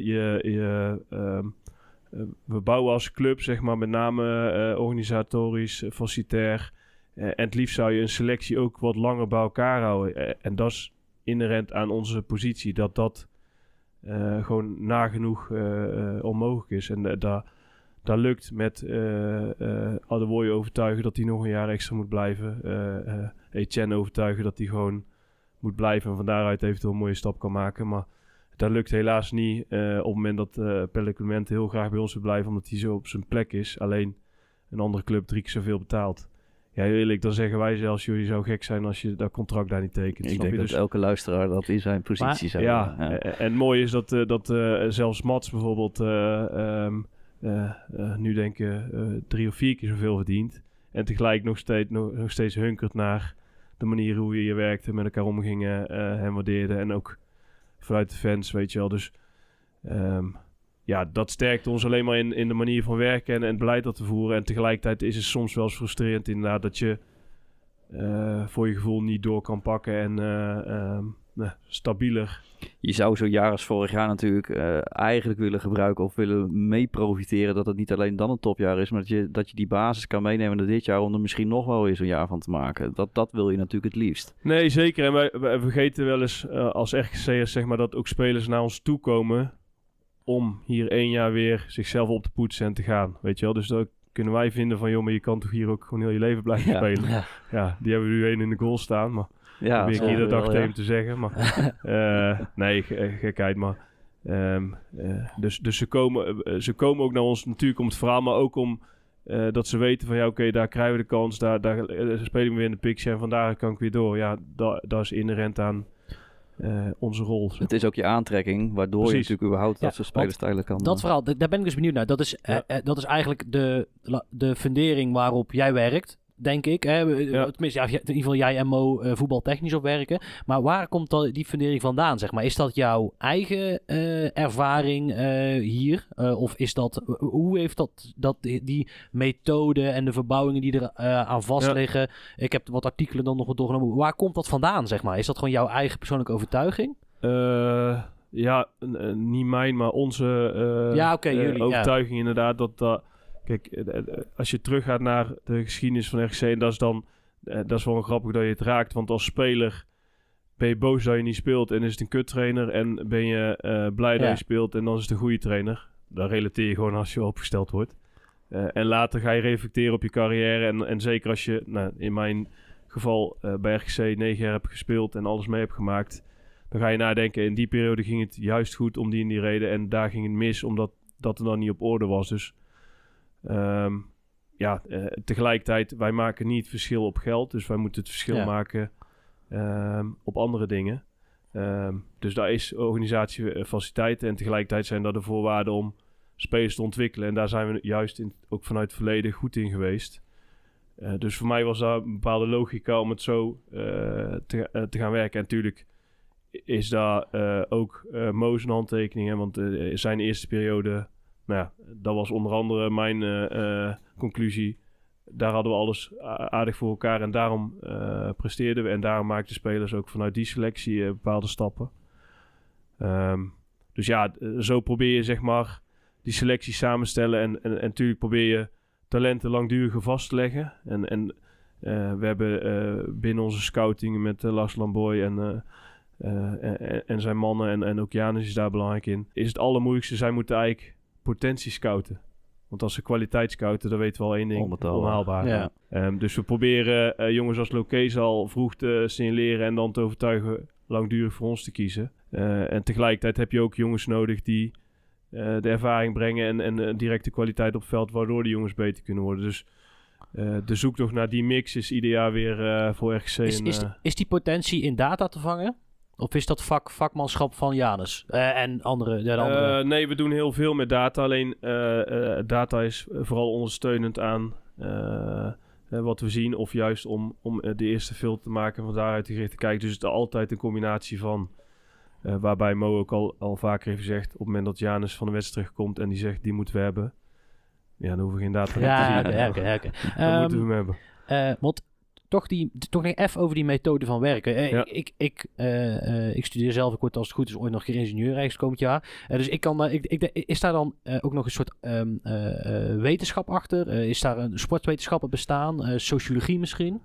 We bouwen als club, zeg maar, met name organisatorisch, facilitair. En het liefst zou je een selectie ook wat langer bij elkaar houden. En dat is inherent aan onze positie, dat gewoon nagenoeg onmogelijk is. En dat lukt met Adewoye overtuigen dat hij nog een jaar extra moet blijven. Etienne overtuigen dat hij gewoon moet blijven en van daaruit eventueel een mooie stap kan maken. Maar dat lukt helaas niet op het moment dat Pelle Clement heel graag bij ons wil blijven, omdat hij zo op zijn plek is. Alleen een andere club 3 keer zoveel betaalt. Ja, heel eerlijk, dan zeggen wij zelfs, jullie zou gek zijn als je dat contract daar niet tekent. Ik denk dat elke luisteraar dat in zijn positie zou hebben. En het mooie is dat zelfs Mats bijvoorbeeld nu denk ik 3 of 4 keer zoveel verdient. En tegelijk nog steeds hunkert naar de manier hoe je hier werkte, met elkaar omgingen, hem waardeerde en ook vanuit de fans, weet je wel. Dus dat sterkt ons alleen maar in de manier van werken en het beleid dat we voeren. En tegelijkertijd is het soms wel eens frustrerend inderdaad dat je voor je gevoel niet door kan pakken en stabieler. Je zou zo'n jaar als vorig jaar natuurlijk eigenlijk willen gebruiken of willen mee profiteren dat het niet alleen dan een topjaar is, maar dat je die basis kan meenemen naar dit jaar om er misschien nog wel weer zo'n jaar van te maken. Dat wil je natuurlijk het liefst. Nee, zeker. En wij vergeten wel eens als RKC'ers, zeg maar, dat ook spelers naar ons toe komen om hier 1 jaar weer zichzelf op te poetsen en te gaan. Weet je wel? Dus dat kunnen wij vinden van, joh, maar je kan toch hier ook gewoon heel je leven blijven spelen. Ja, die hebben we nu 1 in de goal staan, maar dat probeer ik iedere dag tegen hem te zeggen. Maar nee, gekheid, maar dus ze komen ook naar ons natuurlijk om het verhaal, maar ook om dat ze weten van, oké, daar krijgen we de kans, daar spelen we weer in de picture en vandaar kan ik weer door. Ja, dat is inherent aan onze rol. Het is ook je aantrekking, waardoor je natuurlijk überhaupt dat soort spelerstijlen kan. Dat verhaal, daar ben ik dus benieuwd naar. Dat is eigenlijk de fundering waarop jij werkt. denk ik. Tenminste, in ieder geval jij en Mo voetbaltechnisch op werken. Maar waar komt die fundering vandaan, zeg maar? Is dat jouw eigen ervaring hier? Of is dat... Hoe heeft die methode en de verbouwingen die er aan vast liggen... Ik heb wat artikelen dan nog wat doorgenomen. Waar komt dat vandaan, zeg maar? Is dat gewoon jouw eigen persoonlijke overtuiging? Niet mijn, maar onze jullie, overtuiging inderdaad. Kijk, als je teruggaat naar de geschiedenis van RKC... en dat is wel grappig dat je het raakt. Want als speler ben je boos dat je niet speelt... en is het een kuttrainer. En ben je blij dat je speelt en dan is het een goede trainer. Dan relateer je gewoon als je opgesteld wordt. En later ga je reflecteren op je carrière. En zeker als je, in mijn geval bij RKC 9 jaar hebt gespeeld... en alles mee hebt gemaakt... dan ga je nadenken, in die periode ging het juist goed om die en die reden. En daar ging het mis, omdat dat er dan niet op orde was. Dus tegelijkertijd, wij maken niet het verschil op geld. Dus wij moeten het verschil maken op andere dingen. Dus daar is organisatie, faciliteiten. En tegelijkertijd zijn dat de voorwaarden om spelers te ontwikkelen. En daar zijn we juist ook vanuit het verleden goed in geweest. Dus voor mij was daar een bepaalde logica om het zo te gaan werken. En natuurlijk... is daar ook Mo's handtekeningen. Want zijn eerste periode... dat was onder andere mijn conclusie. Daar hadden we alles aardig voor elkaar. En daarom presteerden we. En daarom maakten spelers ook vanuit die selectie bepaalde stappen. Dus zo probeer je zeg maar die selectie samenstellen. En natuurlijk probeer je talenten langduriger vast te leggen. En we hebben binnen onze scouting met Lars Lamboy en zijn mannen en ook Janus is daar belangrijk in. Is het allermoeilijkste, zij moeten eigenlijk potentie scouten. Want als ze kwaliteit scouten, dan weten we al één ding, onhaalbaar. Ja. Dus we proberen jongens als Lokeza al vroeg te signaleren en dan te overtuigen langdurig voor ons te kiezen. En tegelijkertijd heb je ook jongens nodig die de ervaring brengen en directe kwaliteit op het veld, waardoor de jongens beter kunnen worden. Dus de zoektocht naar die mix is ieder jaar weer voor RKC. Is die potentie in data te vangen? Of is dat vakmanschap van Janus en andere? Nee, we doen heel veel met data. Alleen data is vooral ondersteunend aan wat we zien. Of juist om de eerste filter te maken en van daaruit te kijken. Dus het is altijd een combinatie van... waarbij Mo ook al vaker heeft gezegd... op het moment dat Janus van de wedstrijd terugkomt en die zegt... die moeten we hebben. Ja, dan hoeven we geen data te zien. Oké. Dan moeten we hem hebben. Want toch nog even over die methode van werken. Ik studeer zelf, ik word als het goed is ooit nog een keer ingenieur ergens komend jaar. Dus ik kan, is daar dan ook nog een soort wetenschap achter? Is daar een sportwetenschappen bestaan? Sociologie misschien?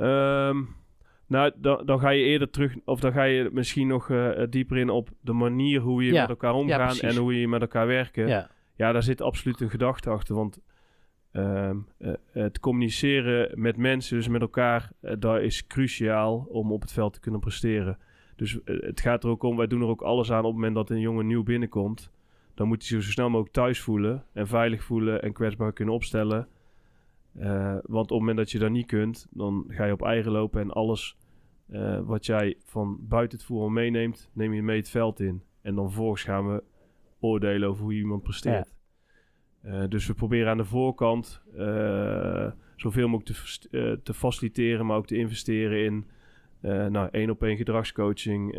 Dan ga je eerder terug, of dan ga je misschien nog dieper in op de manier hoe je met elkaar omgaan en hoe je met elkaar werken. Ja, daar zit absoluut een gedachte achter, want het communiceren met mensen, dus met elkaar, dat is cruciaal om op het veld te kunnen presteren. Dus het gaat er ook om, wij doen er ook alles aan op het moment dat een jongen nieuw binnenkomt. Dan moet hij zich zo snel mogelijk thuis voelen en veilig voelen en kwetsbaar kunnen opstellen. Want op het moment dat je dat niet kunt, dan ga je op eigen lopen en alles wat jij van buiten het voetbal meeneemt, neem je mee het veld in. En dan vervolgens gaan we oordelen over hoe iemand presteert. Dus we proberen aan de voorkant zoveel mogelijk te faciliteren, maar ook te investeren in 1-op-1 gedragscoaching,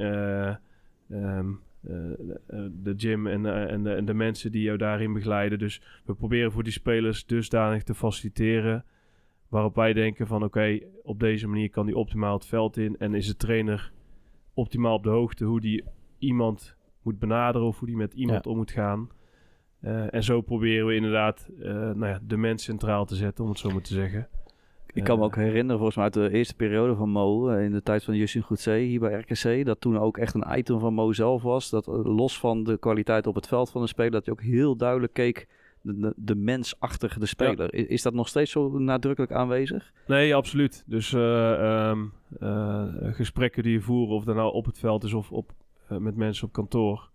de gym en de mensen die jou daarin begeleiden. Dus we proberen voor die spelers dusdanig te faciliteren waarop wij denken van oké, op deze manier kan die optimaal het veld in en is de trainer optimaal op de hoogte hoe die iemand moet benaderen of hoe die met iemand om moet gaan. En zo proberen we inderdaad de mens centraal te zetten, om het zo maar te zeggen. Ik kan me ook herinneren, volgens mij uit de eerste periode van Mo, in de tijd van Justin Goedzee hier bij RKC, dat toen ook echt een item van Mo zelf was, dat los van de kwaliteit op het veld van de speler, dat hij ook heel duidelijk keek de mens achter de speler. Ja. Is dat nog steeds zo nadrukkelijk aanwezig? Nee, absoluut. Dus gesprekken die je voert, of dat nou op het veld is of met mensen op kantoor.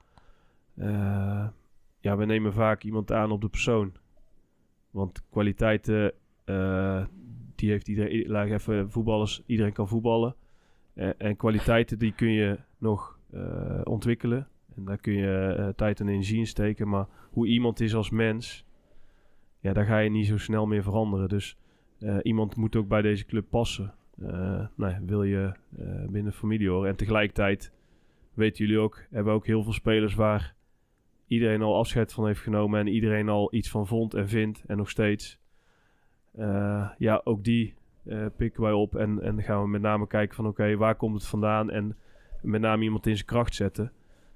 We nemen vaak iemand aan op de persoon. Want kwaliteiten, die heeft iedereen. Laat ik even voetballers, iedereen kan voetballen. En kwaliteiten die kun je nog ontwikkelen. En daar kun je tijd en energie in steken. Maar hoe iemand is als mens, daar ga je niet zo snel meer veranderen. Dus iemand moet ook bij deze club passen. Wil je binnen de familie horen. En tegelijkertijd, weten jullie ook, hebben we ook heel veel spelers waar iedereen al afscheid van heeft genomen en iedereen al iets van vond en vindt en nog steeds. Ook die pikken wij op en gaan we met name kijken van oké, waar komt het vandaan en met name iemand in zijn kracht zetten.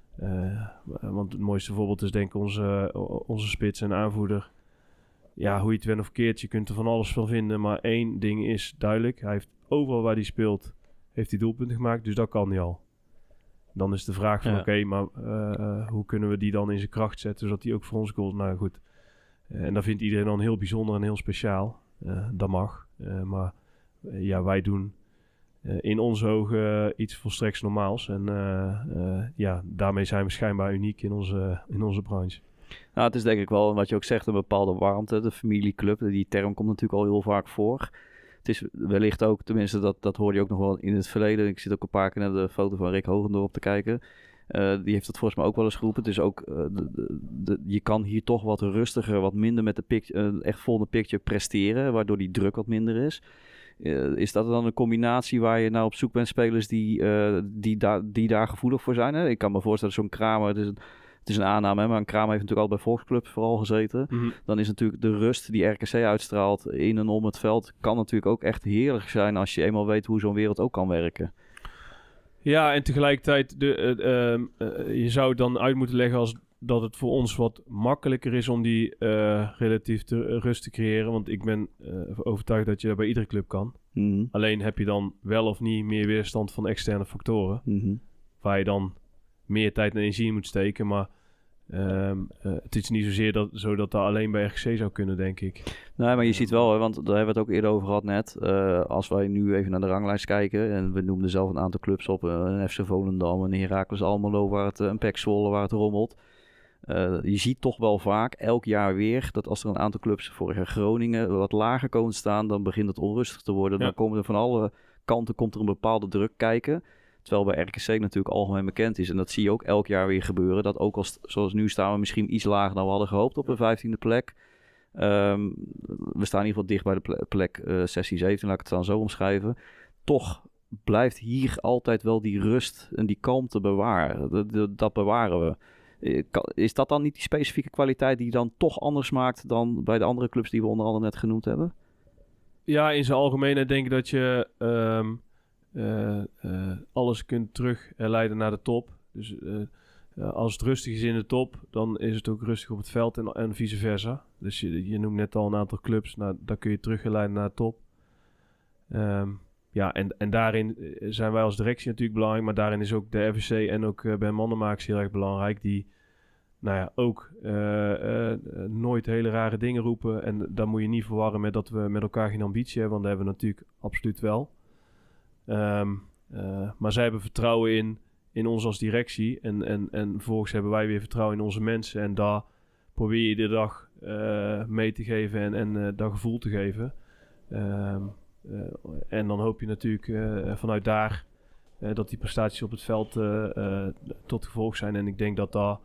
Want het mooiste voorbeeld is denk ik onze spits en aanvoerder. Ja, hoe je het went of keert, je kunt er van alles van vinden, maar één ding is duidelijk. Hij heeft overal waar hij speelt, heeft hij doelpunten gemaakt, dus dat kan hij al. Dan is de vraag van oké, maar hoe kunnen we die dan in zijn kracht zetten, zodat hij ook voor ons goalt? Nou goed, en dat vindt iedereen dan heel bijzonder en heel speciaal. Dat mag, maar wij doen in onze ogen iets volstrekt normaals. En daarmee zijn we schijnbaar uniek in onze branche. Nou, het is denk ik wel, wat je ook zegt, een bepaalde warmte. De familieclub, die term komt natuurlijk al heel vaak voor. Het is wellicht ook, tenminste dat hoorde je ook nog wel in het verleden. Ik zit ook een paar keer naar de foto van Rick Hogendorp te kijken. Die heeft het volgens mij ook wel eens geroepen. Het is ook, je kan hier toch wat rustiger, wat minder met de echt volgende picture presteren, waardoor die druk wat minder is. Is dat dan een combinatie waar je nou op zoek bent, spelers die daar gevoelig voor zijn? Hè? Ik kan me voorstellen, zo'n Kramer, het is een aanname, hè, maar een Kramer heeft natuurlijk al bij volksclubs vooral gezeten. Mm-hmm. Dan is natuurlijk de rust die RKC uitstraalt in en om het veld, kan natuurlijk ook echt heerlijk zijn als je eenmaal weet hoe zo'n wereld ook kan werken. Ja, en tegelijkertijd, je zou het dan uit moeten leggen als dat het voor ons wat makkelijker is om die relatief rust te creëren. Want ik ben overtuigd dat je dat bij iedere club kan. Mm-hmm. Alleen heb je dan wel of niet meer weerstand van externe factoren. Mm-hmm. Waar je dan meer tijd en energie in moet steken. Maar het is niet zozeer zodat dat alleen bij RKC zou kunnen, denk ik. Nee, maar je ziet wel, hè, want daar hebben we het ook eerder over gehad net. Als wij nu even naar de ranglijst kijken, en we noemden zelf een aantal clubs op, een FC Volendam, een Heracles Almelo, een PEC Zwolle waar het rommelt. Je ziet toch wel vaak, elk jaar weer, dat als er een aantal clubs, vorig jaar Groningen, wat lager komen te staan, dan begint het onrustig te worden. Ja. Dan komen er van alle kanten een bepaalde druk kijken. Terwijl bij RKC natuurlijk algemeen bekend is. En dat zie je ook elk jaar weer gebeuren. Dat ook zoals nu staan we misschien iets lager dan we hadden gehoopt op de 15e plek. We staan in ieder geval dicht bij de plek 16, 17, laat ik het dan zo omschrijven. Toch blijft hier altijd wel die rust en die kalmte bewaren. Dat bewaren we. Is dat dan niet die specifieke kwaliteit die dan toch anders maakt dan bij de andere clubs die we onder andere net genoemd hebben? Ja, in zijn algemeenheid denk ik dat je alles kunt terugleiden naar de top. Dus als het rustig is in de top, dan is het ook rustig op het veld en vice versa. Dus je noemt net al een aantal clubs, nou, daar kun je terugleiden naar de top. En daarin zijn wij als directie natuurlijk belangrijk, maar daarin is ook de FVC en ook Ben Mannenmakers heel erg belangrijk, die ook nooit hele rare dingen roepen. En daar moet je niet verwarren met dat we met elkaar geen ambitie hebben, want dat hebben we natuurlijk absoluut wel. Maar zij hebben vertrouwen in ons als directie en vervolgens hebben wij weer vertrouwen in onze mensen en daar probeer je de dag mee te geven en dat gevoel te geven. En dan hoop je natuurlijk vanuit daar dat die prestaties op het veld tot gevolg zijn. En ik denk dat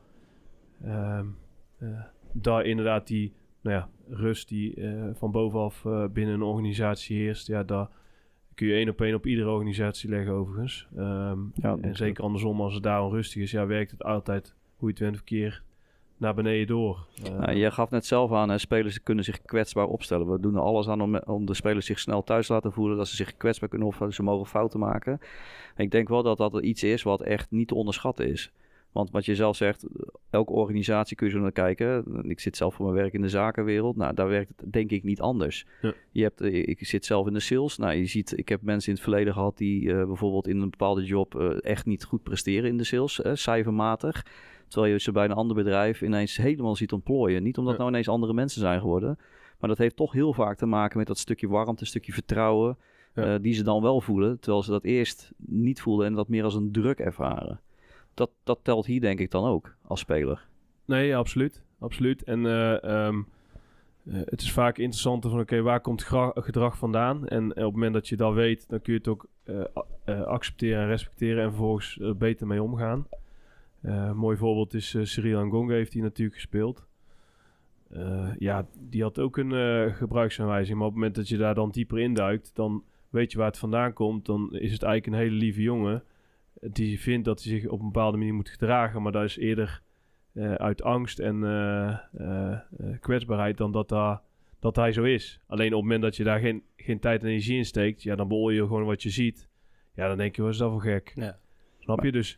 daar inderdaad die rust die van bovenaf binnen een organisatie heerst, daar kun je 1 op 1 op iedere organisatie leggen overigens. En zeker andersom, als het daar onrustig is, werkt het altijd, hoe je het went of keer, naar beneden door. Je gaf net zelf aan, spelers kunnen zich kwetsbaar opstellen. We doen er alles aan om de spelers zich snel thuis te laten voelen, dat ze zich kwetsbaar kunnen opstellen, ze mogen fouten maken. Ik denk wel dat dat iets is wat echt niet te onderschatten is. Want wat je zelf zegt, elke organisatie kun je zo naar kijken. Ik zit zelf voor mijn werk in de zakenwereld. Nou, daar werkt het denk ik niet anders. Ja. Ik zit zelf in de sales. Nou, je ziet, ik heb mensen in het verleden gehad die bijvoorbeeld in een bepaalde job echt niet goed presteren in de sales, cijfermatig. Terwijl je ze bij een ander bedrijf ineens helemaal ziet ontplooien. Niet omdat nou ineens andere mensen zijn geworden. Maar dat heeft toch heel vaak te maken met dat stukje warmte, een stukje vertrouwen. Die ze dan wel voelen. Terwijl ze dat eerst niet voelden en dat meer als een druk ervaren. Dat telt hier denk ik dan ook als speler. Nee, absoluut. En het is vaak interessanter van waar komt gedrag vandaan? En op het moment dat je dat weet, dan kun je het ook accepteren en respecteren en vervolgens er beter mee omgaan. Een mooi voorbeeld is Cyril Ngonga heeft hij natuurlijk gespeeld. die had ook een gebruiksaanwijzing. Maar op het moment dat je daar dan dieper induikt, dan weet je waar het vandaan komt. Dan is het eigenlijk een hele lieve jongen die vindt dat hij zich op een bepaalde manier moet gedragen. Maar dat is eerder uit angst en kwetsbaarheid dan dat hij zo is. Alleen op het moment dat je daar geen tijd en energie in steekt, dan beoordeel je gewoon wat je ziet. Ja, dan denk je, wat is dat voor gek? Ja. Snap je? Dus...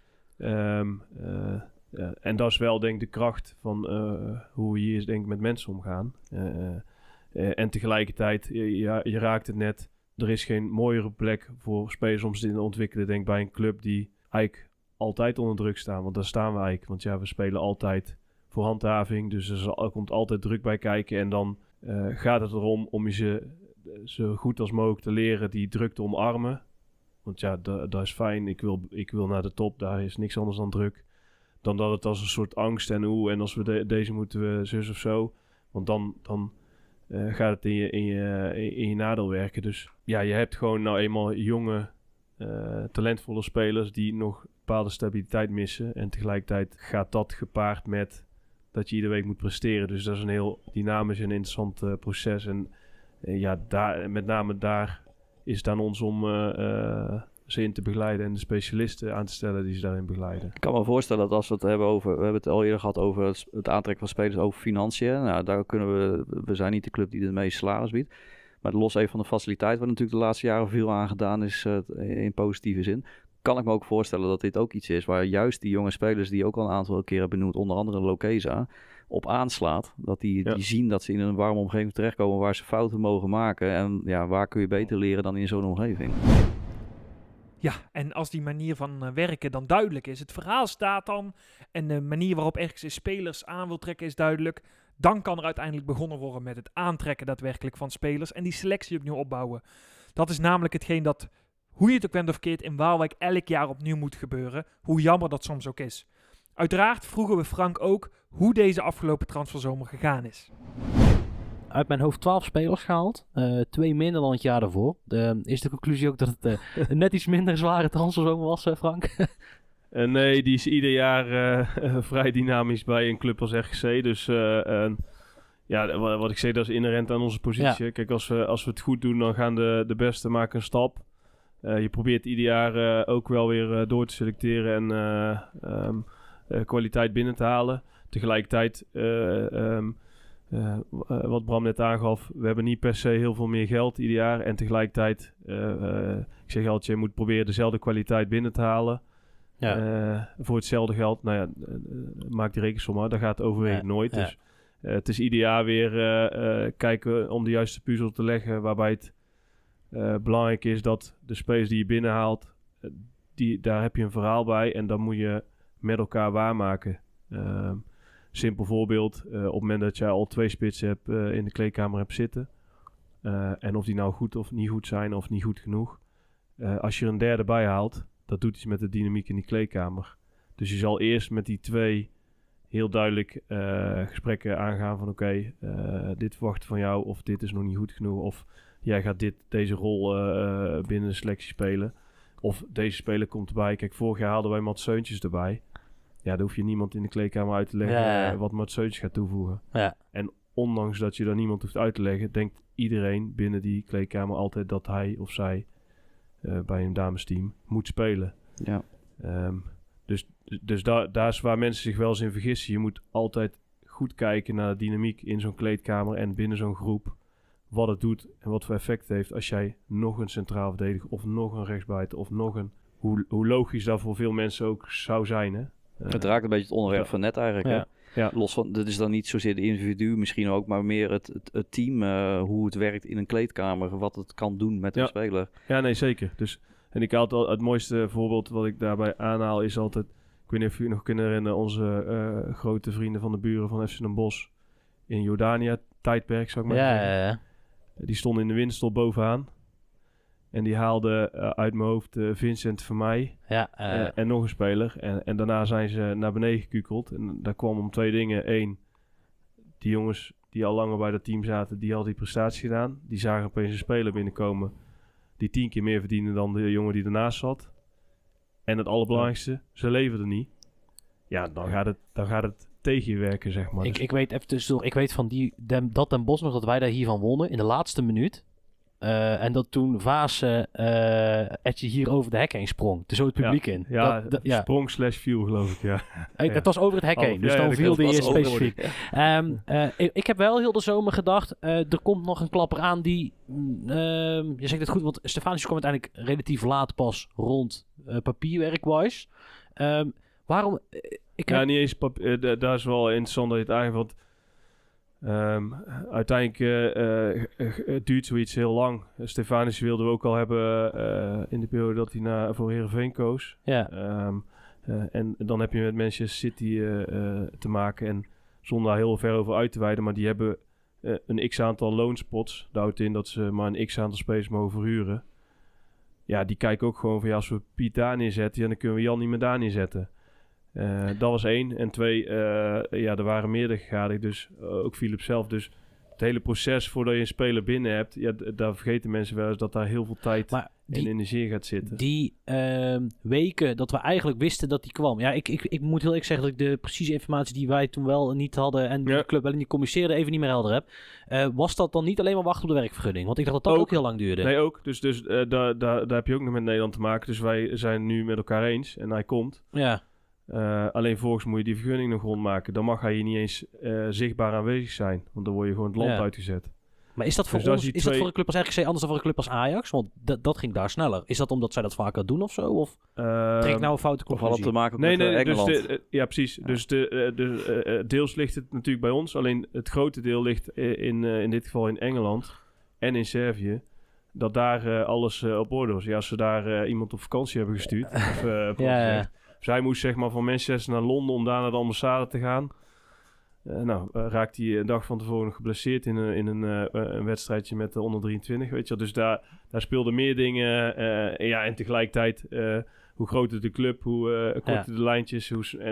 en dat is wel denk ik de kracht van hoe we hier denk ik met mensen omgaan. En tegelijkertijd, je raakt het net, er is geen mooiere plek voor spelers om ze te ontwikkelen, denk ik, bij een club die eigenlijk altijd onder druk staan. Want daar staan we eigenlijk. Want we spelen altijd voor handhaving, dus er komt altijd druk bij kijken. En dan gaat het erom om je ze zo goed als mogelijk te leren die druk te omarmen. Want dat is fijn, ik wil naar de top, daar is niks anders dan druk. Dan dat het als een soort angst en als we deze moeten we zus of zo. Want dan gaat het in je nadeel werken. Dus ja, je hebt gewoon nou eenmaal jonge, talentvolle spelers die nog bepaalde stabiliteit missen. En tegelijkertijd gaat dat gepaard met dat je iedere week moet presteren. Dus dat is een heel dynamisch en interessant proces. En met name daar is het aan ons om... ze in te begeleiden en de specialisten aan te stellen die ze daarin begeleiden. Ik kan me voorstellen dat als we het hebben over... We hebben het al eerder gehad over het aantrekken van spelers over financiën. Nou, daar kunnen we zijn niet de club die de meeste salaris biedt. Maar los even van de faciliteit, waar natuurlijk de laatste jaren veel aan gedaan is in positieve zin. Kan ik me ook voorstellen dat dit ook iets is waar juist die jonge spelers die ook al een aantal keren benoemd, onder andere Lokeza, op aanslaat. Dat die zien dat ze in een warme omgeving terechtkomen waar ze fouten mogen maken. En waar kun je beter leren dan in zo'n omgeving? Ja, en als die manier van werken dan duidelijk is, het verhaal staat dan en de manier waarop RKC spelers aan wil trekken is duidelijk, dan kan er uiteindelijk begonnen worden met het aantrekken daadwerkelijk van spelers en die selectie opnieuw opbouwen. Dat is namelijk hetgeen dat, hoe je het ook bent of keert, in Waalwijk elk jaar opnieuw moet gebeuren, hoe jammer dat soms ook is. Uiteraard vroegen we Frank ook hoe deze afgelopen transferzomer gegaan is. Uit mijn hoofd 12 spelers gehaald. 2 minder dan het jaar daarvoor. Is de conclusie ook dat het een net iets minder zware transferzomer was, Frank? Nee, die is ieder jaar vrij dynamisch bij een club als RKC. Dus wat ik zei, dat is inherent aan onze positie. Ja. Kijk, als we het goed doen, dan gaan de beste maken een stap. Je probeert ieder jaar ook wel weer door te selecteren en kwaliteit binnen te halen. Tegelijkertijd... wat Bram net aangaf, we hebben niet per se heel veel meer geld ieder jaar. En tegelijkertijd, ik zeg altijd, je moet proberen dezelfde kwaliteit binnen te halen. Ja. Voor hetzelfde geld. Nou ja, maak die rekensom maar. Dat gaat overwegend nooit. Ja. Dus het is ieder jaar weer kijken om de juiste puzzel te leggen. Waarbij het belangrijk is dat de spelers die je binnenhaalt, daar heb je een verhaal bij. En dat moet je met elkaar waarmaken. Simpel voorbeeld, op het moment dat jij al 2 spitsen hebt in de kleedkamer hebt zitten. En of die nou goed of niet goed zijn of niet goed genoeg. Als je er een derde bij haalt, dat doet iets met de dynamiek in die kleedkamer. Dus je zal eerst met die 2 heel duidelijk gesprekken aangaan van oké, dit verwacht van jou of dit is nog niet goed genoeg. Of jij gaat deze rol binnen de selectie spelen. Of deze speler komt erbij. Kijk, vorig jaar hadden wij Mats Seuntjes erbij. Ja, daar hoef je niemand in de kleedkamer uit te leggen wat Mats Seuntjes gaat toevoegen. Ja. En ondanks dat je daar niemand hoeft uit te leggen, denkt iedereen binnen die kleedkamer altijd dat hij of zij bij een damesteam moet spelen. Ja. Dus daar is waar mensen zich wel eens in vergissen. Je moet altijd goed kijken naar de dynamiek in zo'n kleedkamer en binnen zo'n groep. Wat het doet en wat voor effect het heeft als jij nog een centraal verdediger of nog een rechtsbuiten of nog een... Hoe logisch dat voor veel mensen ook zou zijn, hè? Het raakt een beetje het onderwerp van net eigenlijk. Ja. Ja. Los van, dat is dan niet zozeer de individu misschien ook, maar meer het team, hoe het werkt in een kleedkamer, wat het kan doen met een speler. Ja, nee, zeker. Dus, en ik haal het mooiste voorbeeld wat ik daarbij aanhaal is altijd, ik weet niet of jullie nog kunnen herinneren, onze grote vrienden van de buren van FC Den Bosch in Jordania, tijdperk zou ik maar zeggen. Ja. Die stonden in de windstil bovenaan. En die haalde uit mijn hoofd Vincent Vermeij en nog een speler. En daarna zijn ze naar beneden gekukeld. En daar kwam om 2 dingen. 1, die jongens die al langer bij dat team zaten, die hadden die prestatie gedaan. Die zagen opeens een speler binnenkomen die 10 keer meer verdiende dan de jongen die ernaast zat. En het allerbelangrijkste, ze leverden niet. Ja, dan gaat het tegen je werken, zeg maar. Ik weet even tussendoor, ik weet van dat Den Bosch nog dat wij daar hiervan wonnen in de laatste minuut. En dat toen Vaassen Etje hier over de hek heen sprong. Dus zo het publiek in. Ja, sprong / viel geloof ik, ja. Het was over het hek heen, dus dan viel die specifiek. Ik heb wel heel de zomer gedacht, er komt nog een klapper aan die... je zegt het goed, want Stefanus kwam uiteindelijk relatief laat pas rond papierwerk-wise. Waarom... niet eens daar is wel interessant dat je het aangeeft. Uiteindelijk duurt zoiets heel lang. Stefanus wilden we ook al hebben in de periode dat hij voor Heerenveen koos. Ja. En dan heb je met Manchester City te maken. En zonder daar heel ver over uit te wijden. Maar die hebben een x-aantal loanspots. Dat houdt in dat ze maar een x-aantal spelers mogen verhuren. Ja, die kijken ook gewoon van als we Piet daar neerzetten, dan kunnen we Jan niet meer daar neerzetten. Dat was 1. En 2, er waren meerdere gegadigd, dus ook Philips zelf. Dus het hele proces voordat je een speler binnen hebt, daar vergeten mensen wel eens dat daar heel veel tijd en energie gaat zitten. Die weken dat we eigenlijk wisten dat die kwam. Ja, ik moet heel eerlijk zeggen dat ik de precieze informatie die wij toen wel niet hadden en de club wel niet communiceerde even niet meer helder heb. Was dat dan niet alleen maar wachten op de werkvergunning? Want ik dacht dat dat ook heel lang duurde. Nee, ook. Dus daar heb je ook nog met Nederland te maken. Dus wij zijn nu met elkaar eens en hij komt. Ja. Alleen volgens moet je die vergunning nog rondmaken. Dan mag hij hier niet eens zichtbaar aanwezig zijn. Want dan word je gewoon het land uitgezet. Maar is dat voor ons, is dat voor een club als RKC anders dan voor een club als Ajax? Want dat ging daar sneller. Is dat omdat zij dat vaker doen of zo? Of trek nou een foute conclusie? Of had het te maken met Engeland? Dus ja, precies. Ja. Dus deels ligt het natuurlijk bij ons. Alleen het grote deel ligt in dit geval in Engeland en in Servië. Dat daar alles op orde was. Ja, als ze daar iemand op vakantie hebben gestuurd. Zij moest zeg maar van Manchester naar Londen om daar naar de ambassade te gaan. Raakt hij een dag van tevoren geblesseerd in een wedstrijdje met de onder 23, weet je wel. Dus daar speelden meer dingen. En tegelijkertijd hoe groter de club, hoe korter de lijntjes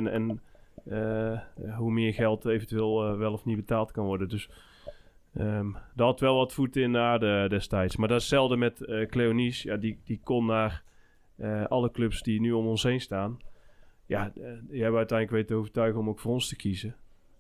hoe meer geld eventueel wel of niet betaald kan worden. Dus daar had wel wat voet in de aarde destijds. Maar dat is hetzelfde met Cleonice. Ja, die kon naar alle clubs die nu om ons heen staan. Ja, die hebben uiteindelijk weten te overtuigen om ook voor ons te kiezen.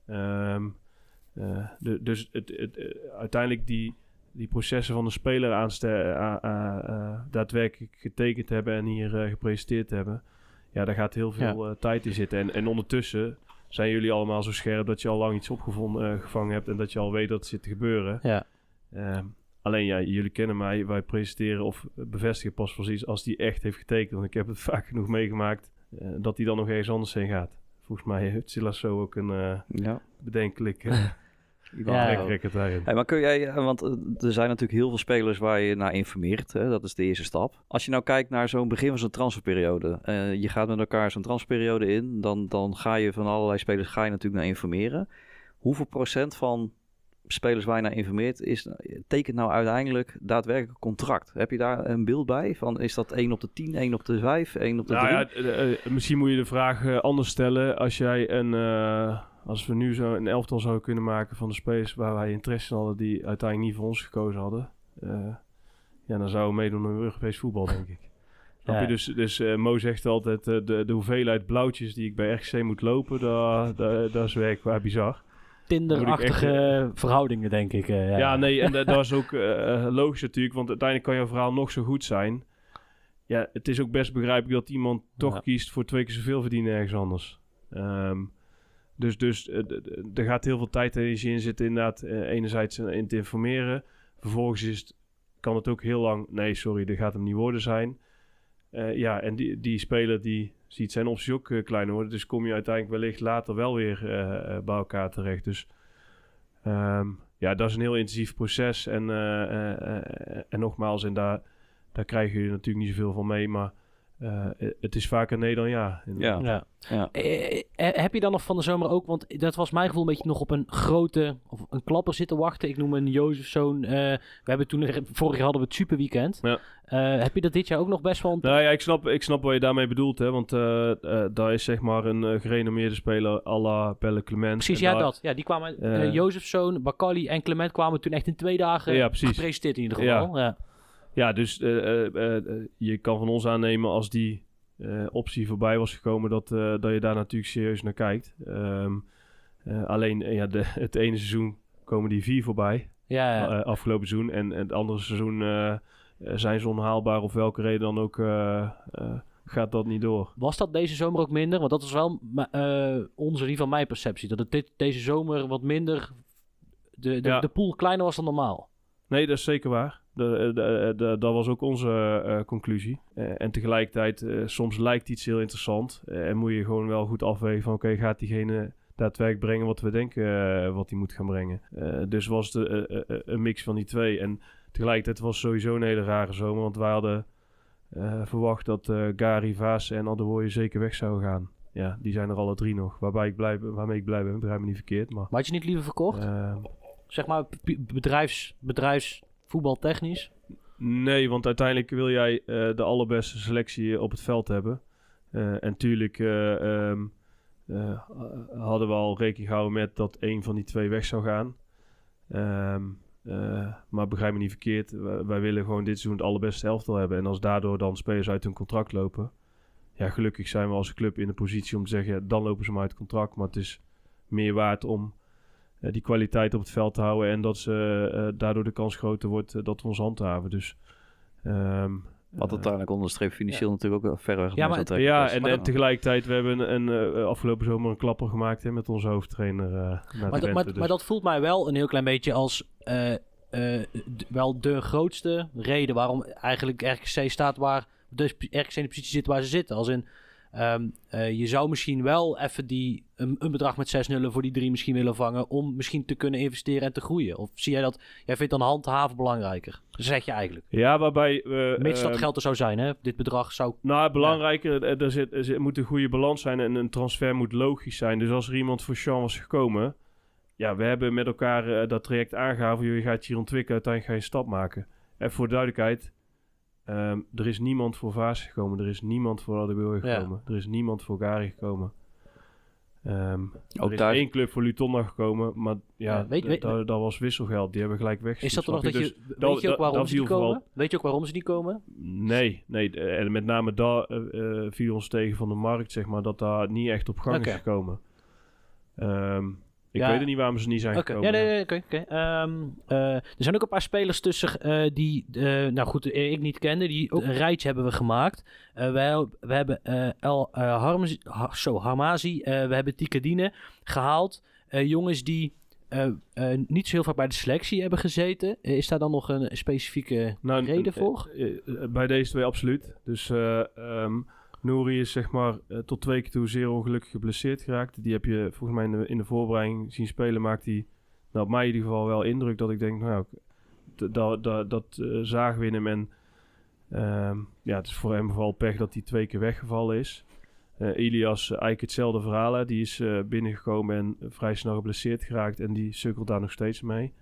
Dus uiteindelijk die processen van de speler daadwerkelijk getekend hebben en hier gepresenteerd hebben. Ja, daar gaat heel veel tijd in zitten. En ondertussen zijn jullie allemaal zo scherp dat je al lang iets opgevangen hebt en dat je al weet dat het zit te gebeuren. Ja. Alleen jullie kennen mij, wij presenteren of bevestigen pas precies als die echt heeft getekend. Want ik heb het vaak genoeg meegemaakt dat hij dan nog ergens anders heen gaat. Volgens mij heeft Silas zo ook een bedenkelijk record daarin. Hey, maar kun jij, want er zijn natuurlijk heel veel spelers waar je naar informeert. Hè? Dat is de eerste stap. Als je nou kijkt naar zo'n begin van zo'n transferperiode. Je gaat met elkaar zo'n transferperiode in. Dan ga je van allerlei spelers natuurlijk naar informeren. Hoeveel procent van spelers waar je naar informeert tekent nou uiteindelijk daadwerkelijk een contract? Heb je daar een beeld bij? Van, is dat 1 op de 10, 1 op de 5, 1 op de 3? Misschien moet je de vraag anders stellen. Als we nu zo een elftal zouden kunnen maken van de spelers waar wij interesse in hadden, die uiteindelijk niet voor ons gekozen hadden. Dan zouden we meedoen aan Europees voetbal, denk ik. Snap je? Dus Mo zegt altijd, de hoeveelheid blauwtjes die ik bij RKC moet lopen, dat is werkelijk bizar. Tinder-achtige verhoudingen, denk ik. En dat is ook logisch natuurlijk, want uiteindelijk kan jouw verhaal nog zo goed zijn. Ja, het is ook best begrijpelijk dat iemand toch kiest voor 2 keer zoveel verdienen ergens anders. Dus er gaat heel veel tijd en energie in zitten, inderdaad, enerzijds in te informeren. Vervolgens kan het ook heel lang, dat gaat hem niet worden zijn. En die speler die ziet zijn opties ook kleiner worden. Dus kom je uiteindelijk wellicht later wel weer bij elkaar terecht. Dus dat is een heel intensief proces. En nogmaals, en daar krijgen jullie natuurlijk niet zoveel van mee. Maar het is vaker nee dan ja. Heb je dan nog van de zomer ook, want dat was mijn gevoel een beetje nog op een grote, of een klapper zitten wachten. Ik noem een Jozefzoon. We hebben vorig jaar hadden we het superweekend. Ja. Heb je dat dit jaar ook nog best wel? Nou ja, ik snap wat je daarmee bedoelt, hè. Want daar is zeg maar een gerenommeerde speler à la Pelle Clement. Precies, die kwamen, Jozefzoon, Bakali en Clement kwamen toen echt in 2 dagen gepresenteerd in ieder geval. Ja, dus je kan van ons aannemen als die optie voorbij was gekomen dat je daar natuurlijk serieus naar kijkt. Alleen het ene seizoen komen die 4 voorbij. Afgelopen seizoen. En het andere seizoen zijn ze onhaalbaar. Of welke reden dan ook gaat dat niet door. Was dat deze zomer ook minder? Want dat is wel mijn perceptie. Dat het deze zomer wat minder... De pool kleiner was dan normaal. Nee, dat is zeker waar. Dat was ook onze conclusie. En tegelijkertijd, soms lijkt iets heel interessant. En moet je gewoon wel goed afwegen van... Oké, gaat diegene daadwerkelijk brengen wat we denken wat hij moet gaan brengen? Dus was het een mix van die twee. En tegelijkertijd was het sowieso een hele rare zomer. Want wij hadden verwacht dat Gary, Vaas en Adewooye zeker weg zouden gaan. Ja, die zijn er alle 3 nog. Waarmee ik blij ben, begrijp me niet verkeerd. Maar had je niet liever verkocht? Zeg maar bedrijfsvoetbaltechnisch? Nee, want uiteindelijk wil jij de allerbeste selectie op het veld hebben. En tuurlijk hadden we al rekening gehouden met dat 1 van die 2 weg zou gaan. Maar begrijp me niet verkeerd. Wij willen gewoon dit seizoen het allerbeste elftal hebben. En als daardoor dan spelers uit hun contract lopen... Ja, gelukkig zijn we als club in de positie om te zeggen... Ja, dan lopen ze maar uit contract. Maar het is meer waard om die kwaliteit op het veld te houden... en dat ze daardoor de kans groter wordt dat we ons handhaven. Dus... Wat uiteindelijk onderstreep financieel natuurlijk ook wel ver weg. En tegelijkertijd, we hebben een afgelopen zomer een klapper gemaakt met onze hoofdtrainer. Maar dat voelt mij wel een heel klein beetje als wel de grootste reden waarom eigenlijk RKC staat waar de RKC in de positie zit waar ze zitten. Als in, je zou misschien wel even een bedrag met 6 nullen voor die 3 misschien willen vangen om misschien te kunnen investeren en te groeien. Of zie jij dat, jij vindt dan handhaven belangrijker? Dat zeg je eigenlijk. Ja, waarbij... mits dat geld er zou zijn, hè? Dit bedrag zou... Nou, belangrijker, er moet een goede balans zijn en een transfer moet logisch zijn. Dus als er iemand voor Sean was gekomen... Ja, we hebben met elkaar dat traject aangehaven. Je gaat je hier ontwikkelen, uiteindelijk ga je een stap maken. En voor de duidelijkheid... er is niemand voor Vaas gekomen. Er is niemand voor Adewooye gekomen. Er is niemand voor Gary gekomen. Er is 1 club voor Lutonda gekomen. Maar dat was wisselgeld. Die hebben gelijk weg. Is dat er nog dat je... Weet je ook waarom ze niet komen? Weet je ook waarom ze niet komen? Nee. En met name daar viel ons tegen van de markt, zeg maar. Dat daar niet echt op gang is gekomen. Ik weet er niet waarom ze niet zijn gekomen. Oké. Er zijn ook een paar spelers tussen die ik niet kende. Die ook een rijtje hebben we gemaakt. We hebben Harmazi, we hebben Tikadine gehaald. Jongens die niet zo heel vaak bij de selectie hebben gezeten. Is daar dan nog een specifieke reden voor? Bij deze 2 absoluut. Dus... Nouri is zeg maar tot 2 keer toe zeer ongelukkig geblesseerd geraakt. Die heb je volgens mij in de voorbereiding zien spelen. Maakt hij op mij in ieder geval wel indruk dat ik denk, dat zagen we in hem. En het is voor hem vooral pech dat hij 2 keer weggevallen is. Ilias, eigenlijk hetzelfde verhaal. Hè. Die is binnengekomen en vrij snel geblesseerd geraakt. En die sukkelt daar nog steeds mee.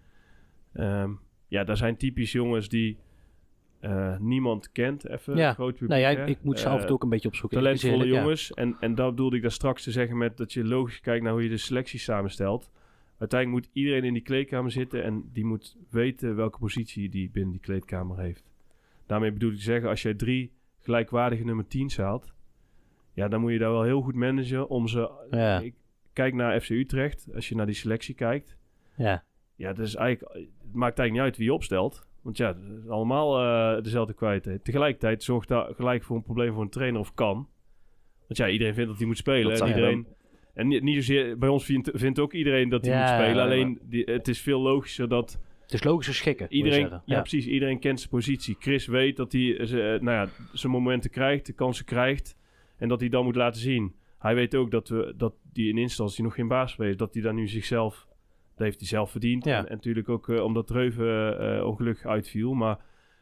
Daar zijn typisch jongens die... niemand kent, even groot publiek. Ik moet ze af en toe ook een beetje opzoeken. Talentvolle jongens. En dat bedoelde ik daar straks te zeggen met dat je logisch kijkt naar hoe je de selectie samenstelt. Uiteindelijk moet iedereen in die kleedkamer zitten en die moet weten welke positie die binnen die kleedkamer heeft. Daarmee bedoel ik te zeggen, als jij 3 gelijkwaardige nummer 10's haalt, dan moet je daar wel heel goed managen om ze... Kijk naar FC Utrecht, als je naar die selectie kijkt. Dat is eigenlijk, het maakt eigenlijk niet uit wie je opstelt. Want het is allemaal dezelfde kwaliteit. Tegelijkertijd zorgt dat gelijk voor een probleem voor een trainer of kan. Want iedereen vindt dat hij moet spelen. En niet zozeer, bij ons vindt ook iedereen dat hij moet spelen. Alleen het is veel logischer dat... Het is logischer schikken, iedereen, precies. Iedereen kent zijn positie. Chris weet dat hij zijn momenten krijgt, de kansen krijgt. En dat hij dan moet laten zien. Hij weet ook dat hij in instantie nog geen baas is. Dat hij daar nu zichzelf... Dat heeft hij zelf verdiend. En natuurlijk ook omdat Reuven ongelukkig uitviel. Maar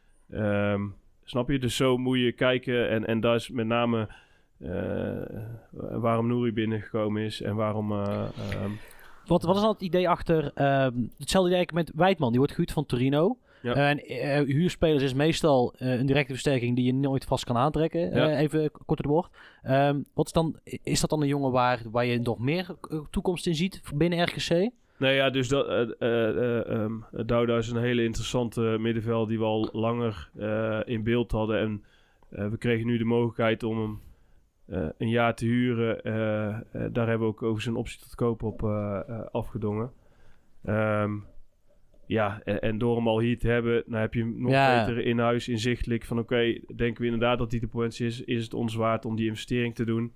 snap je? Dus zo moet je kijken. En daar is met name waarom Nouri binnengekomen is. En waarom... Wat is dan het idee achter... hetzelfde idee met Wijtman. Die wordt gehuurd van Torino. En huurspelers is meestal een directe versterking die je nooit vast kan aantrekken. Even kort door de bocht. Is dat dan een jongen waar je nog meer toekomst in ziet binnen RKC? Nee, dus Douda is een hele interessante middenveld die we al langer in beeld hadden. En we kregen nu de mogelijkheid om hem een jaar te huren. Daar hebben we ook over zijn optie tot kopen op afgedongen. En door hem al hier te hebben, dan heb je hem nog beter in huis inzichtelijk van oké, denken we inderdaad dat die de potentie is. Is het ons waard om die investering te doen?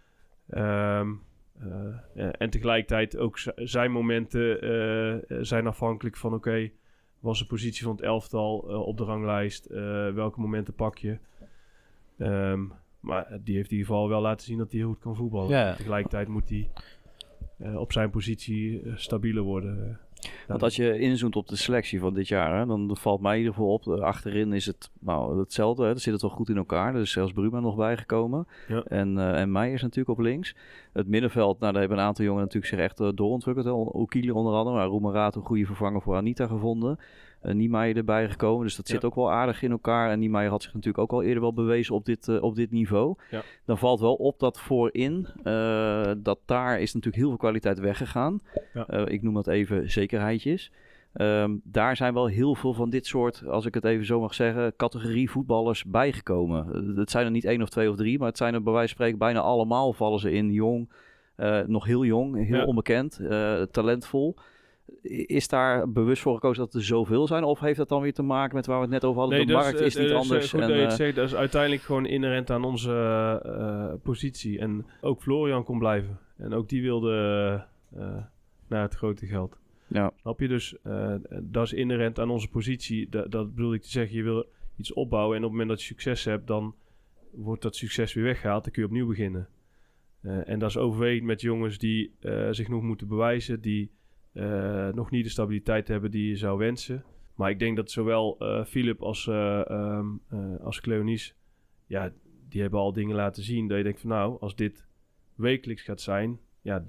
En tegelijkertijd ook zijn momenten zijn afhankelijk van oké, was de positie van het elftal op de ranglijst? Welke momenten pak je? Maar die heeft in ieder geval wel laten zien dat hij heel goed kan voetballen. Ja. Tegelijkertijd moet hij op zijn positie stabieler worden. Want als je inzoomt op de selectie van dit jaar, hè, dan valt mij in ieder geval op. Achterin is het hetzelfde. Hè. Er zit het wel goed in elkaar. Er is zelfs Bruma nog bijgekomen. Ja. En Meijers natuurlijk op links. Het middenveld, daar hebben een aantal jongen natuurlijk zich echt doorontwikkeld. Oekili onder andere. Maar Roemerato, een goede vervanger voor Anita gevonden. Niemeyer erbij gekomen. Dus dat zit ook wel aardig in elkaar. En Niemeyer had zich natuurlijk ook al eerder wel bewezen op dit niveau. Ja. Dan valt wel op dat voorin, dat daar is natuurlijk heel veel kwaliteit weggegaan. Ja. Ik noem dat even zekerheidjes. Daar zijn wel heel veel van dit soort, als ik het even zo mag zeggen, categorie voetballers bijgekomen. Het zijn er niet 1 of 2 of 3, maar het zijn er bij wijze van spreken bijna allemaal vallen ze in. Jong, nog heel jong, heel onbekend, talentvol. Is daar bewust voor gekozen dat er zoveel zijn? Of heeft dat dan weer te maken met waar we het net over hadden? De markt is niet anders. Goed dat je het zegt, dat is uiteindelijk gewoon inherent aan onze positie. En ook Florian kon blijven. En ook die wilde naar het grote geld. Ja. Snap je? Dus dat is inherent aan onze positie. Dat bedoel ik te zeggen, je wil iets opbouwen. En op het moment dat je succes hebt, dan wordt dat succes weer weggehaald. Dan kun je opnieuw beginnen. En dat is overwegend met jongens die zich nog moeten bewijzen. Die nog niet de stabiliteit hebben die je zou wensen. Maar ik denk dat zowel Philip als Cleonice, ja, die hebben al dingen laten zien dat je denkt van nou, als dit wekelijks gaat zijn, ja,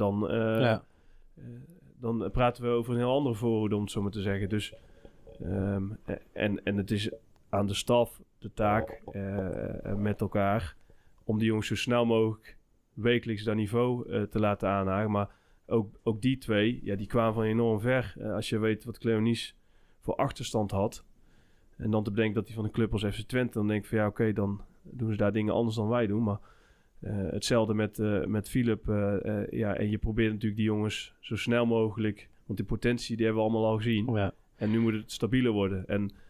dan praten we over een heel andere voorhoede, om het zo maar te zeggen. Dus, en het is aan de staf de taak met elkaar om die jongens zo snel mogelijk wekelijks dat niveau te laten aanhaken. Maar ook die twee, ja, die kwamen van enorm ver. Als je weet wat Cleonice voor achterstand had. En dan te bedenken dat hij van een club als FC Twente, dan denk ik van ja, oké, dan doen ze daar dingen anders dan wij doen. Maar hetzelfde met Philip. En je probeert natuurlijk die jongens zo snel mogelijk, want die potentie die hebben we allemaal al gezien. Oh ja. En nu moet het stabieler worden.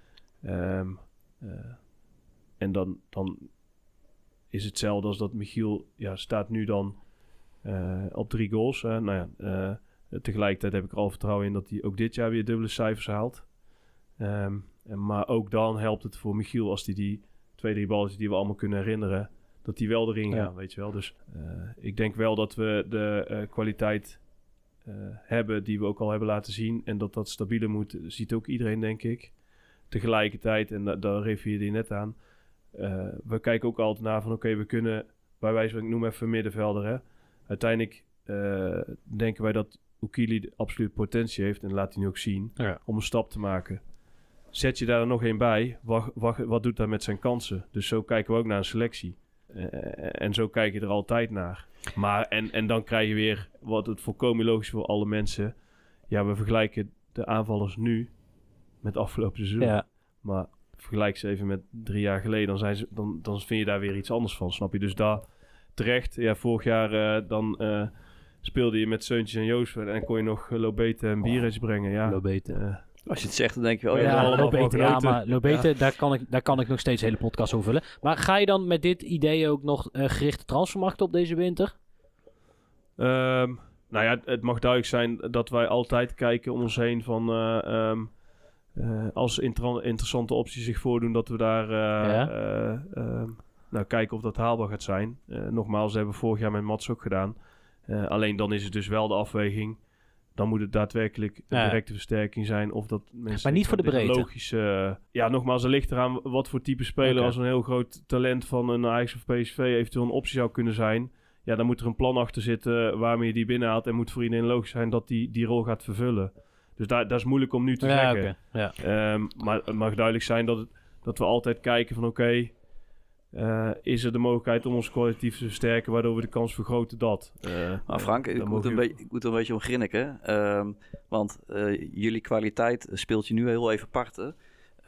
En dan is hetzelfde als dat Michiel staat nu dan op 3 goals. Tegelijkertijd heb ik er al vertrouwen in dat hij ook dit jaar weer dubbele cijfers haalt. Maar ook dan helpt het voor Michiel als hij die 2-3 ballen die we allemaal kunnen herinneren, dat die wel erin gaan, weet je wel. Dus ik denk wel dat we de kwaliteit hebben die we ook al hebben laten zien en dat stabieler moet, ziet ook iedereen, denk ik. Tegelijkertijd, en daar refereerde je net aan, we kijken ook altijd naar van oké, we kunnen, bij wijze van, ik noem even middenvelder, hè. Uiteindelijk denken wij dat Oekili absoluut potentie heeft, en laat hij nu ook zien, om een stap te maken. Zet je daar nog één bij, wat doet dat met zijn kansen? Dus zo kijken we ook naar een selectie. En zo kijk je er altijd naar. Maar, en dan krijg je weer, wat het volkomen logisch voor alle mensen. Ja, we vergelijken de aanvallers nu met afgelopen seizoen. Ja. Maar vergelijk ze even met 3 jaar geleden, dan vind je daar weer iets anders van, snap je? Dus daar terecht, ja, vorig jaar speelde je met Seuntjes en Joost en kon je nog Lobete en Bierens brengen. Ja, Lobete. Als je het zegt, dan denk je, Lobete, daar kan ik nog steeds een hele podcast over vullen. Maar ga je dan met dit idee ook nog gerichte transfermarkt op deze winter? Het mag duidelijk zijn dat wij altijd kijken om ons heen van als interessante opties zich voordoen, dat we daar kijken of dat haalbaar gaat zijn. Nogmaals, dat hebben we vorig jaar met Mats ook gedaan. Alleen dan is het dus wel de afweging. Dan moet het daadwerkelijk een directe versterking zijn. Of dat mensen, maar niet voor de breedte. Logische, nogmaals, er ligt eraan wat voor type speler. Als een heel groot talent van een Ajax of PSV eventueel een optie zou kunnen zijn. Ja, dan moet er een plan achter zitten waarmee je die binnenhaalt. En moet voor iedereen logisch zijn dat die rol gaat vervullen. Dus dat is moeilijk om nu te zeggen. Okay. Ja. Maar het mag duidelijk zijn dat we altijd kijken van oké, is er de mogelijkheid om ons collectief te versterken, waardoor we de kans vergroten dat. Maar Frank, ik moet er een beetje om grinniken. Want jullie kwaliteit speelt je nu heel even apart.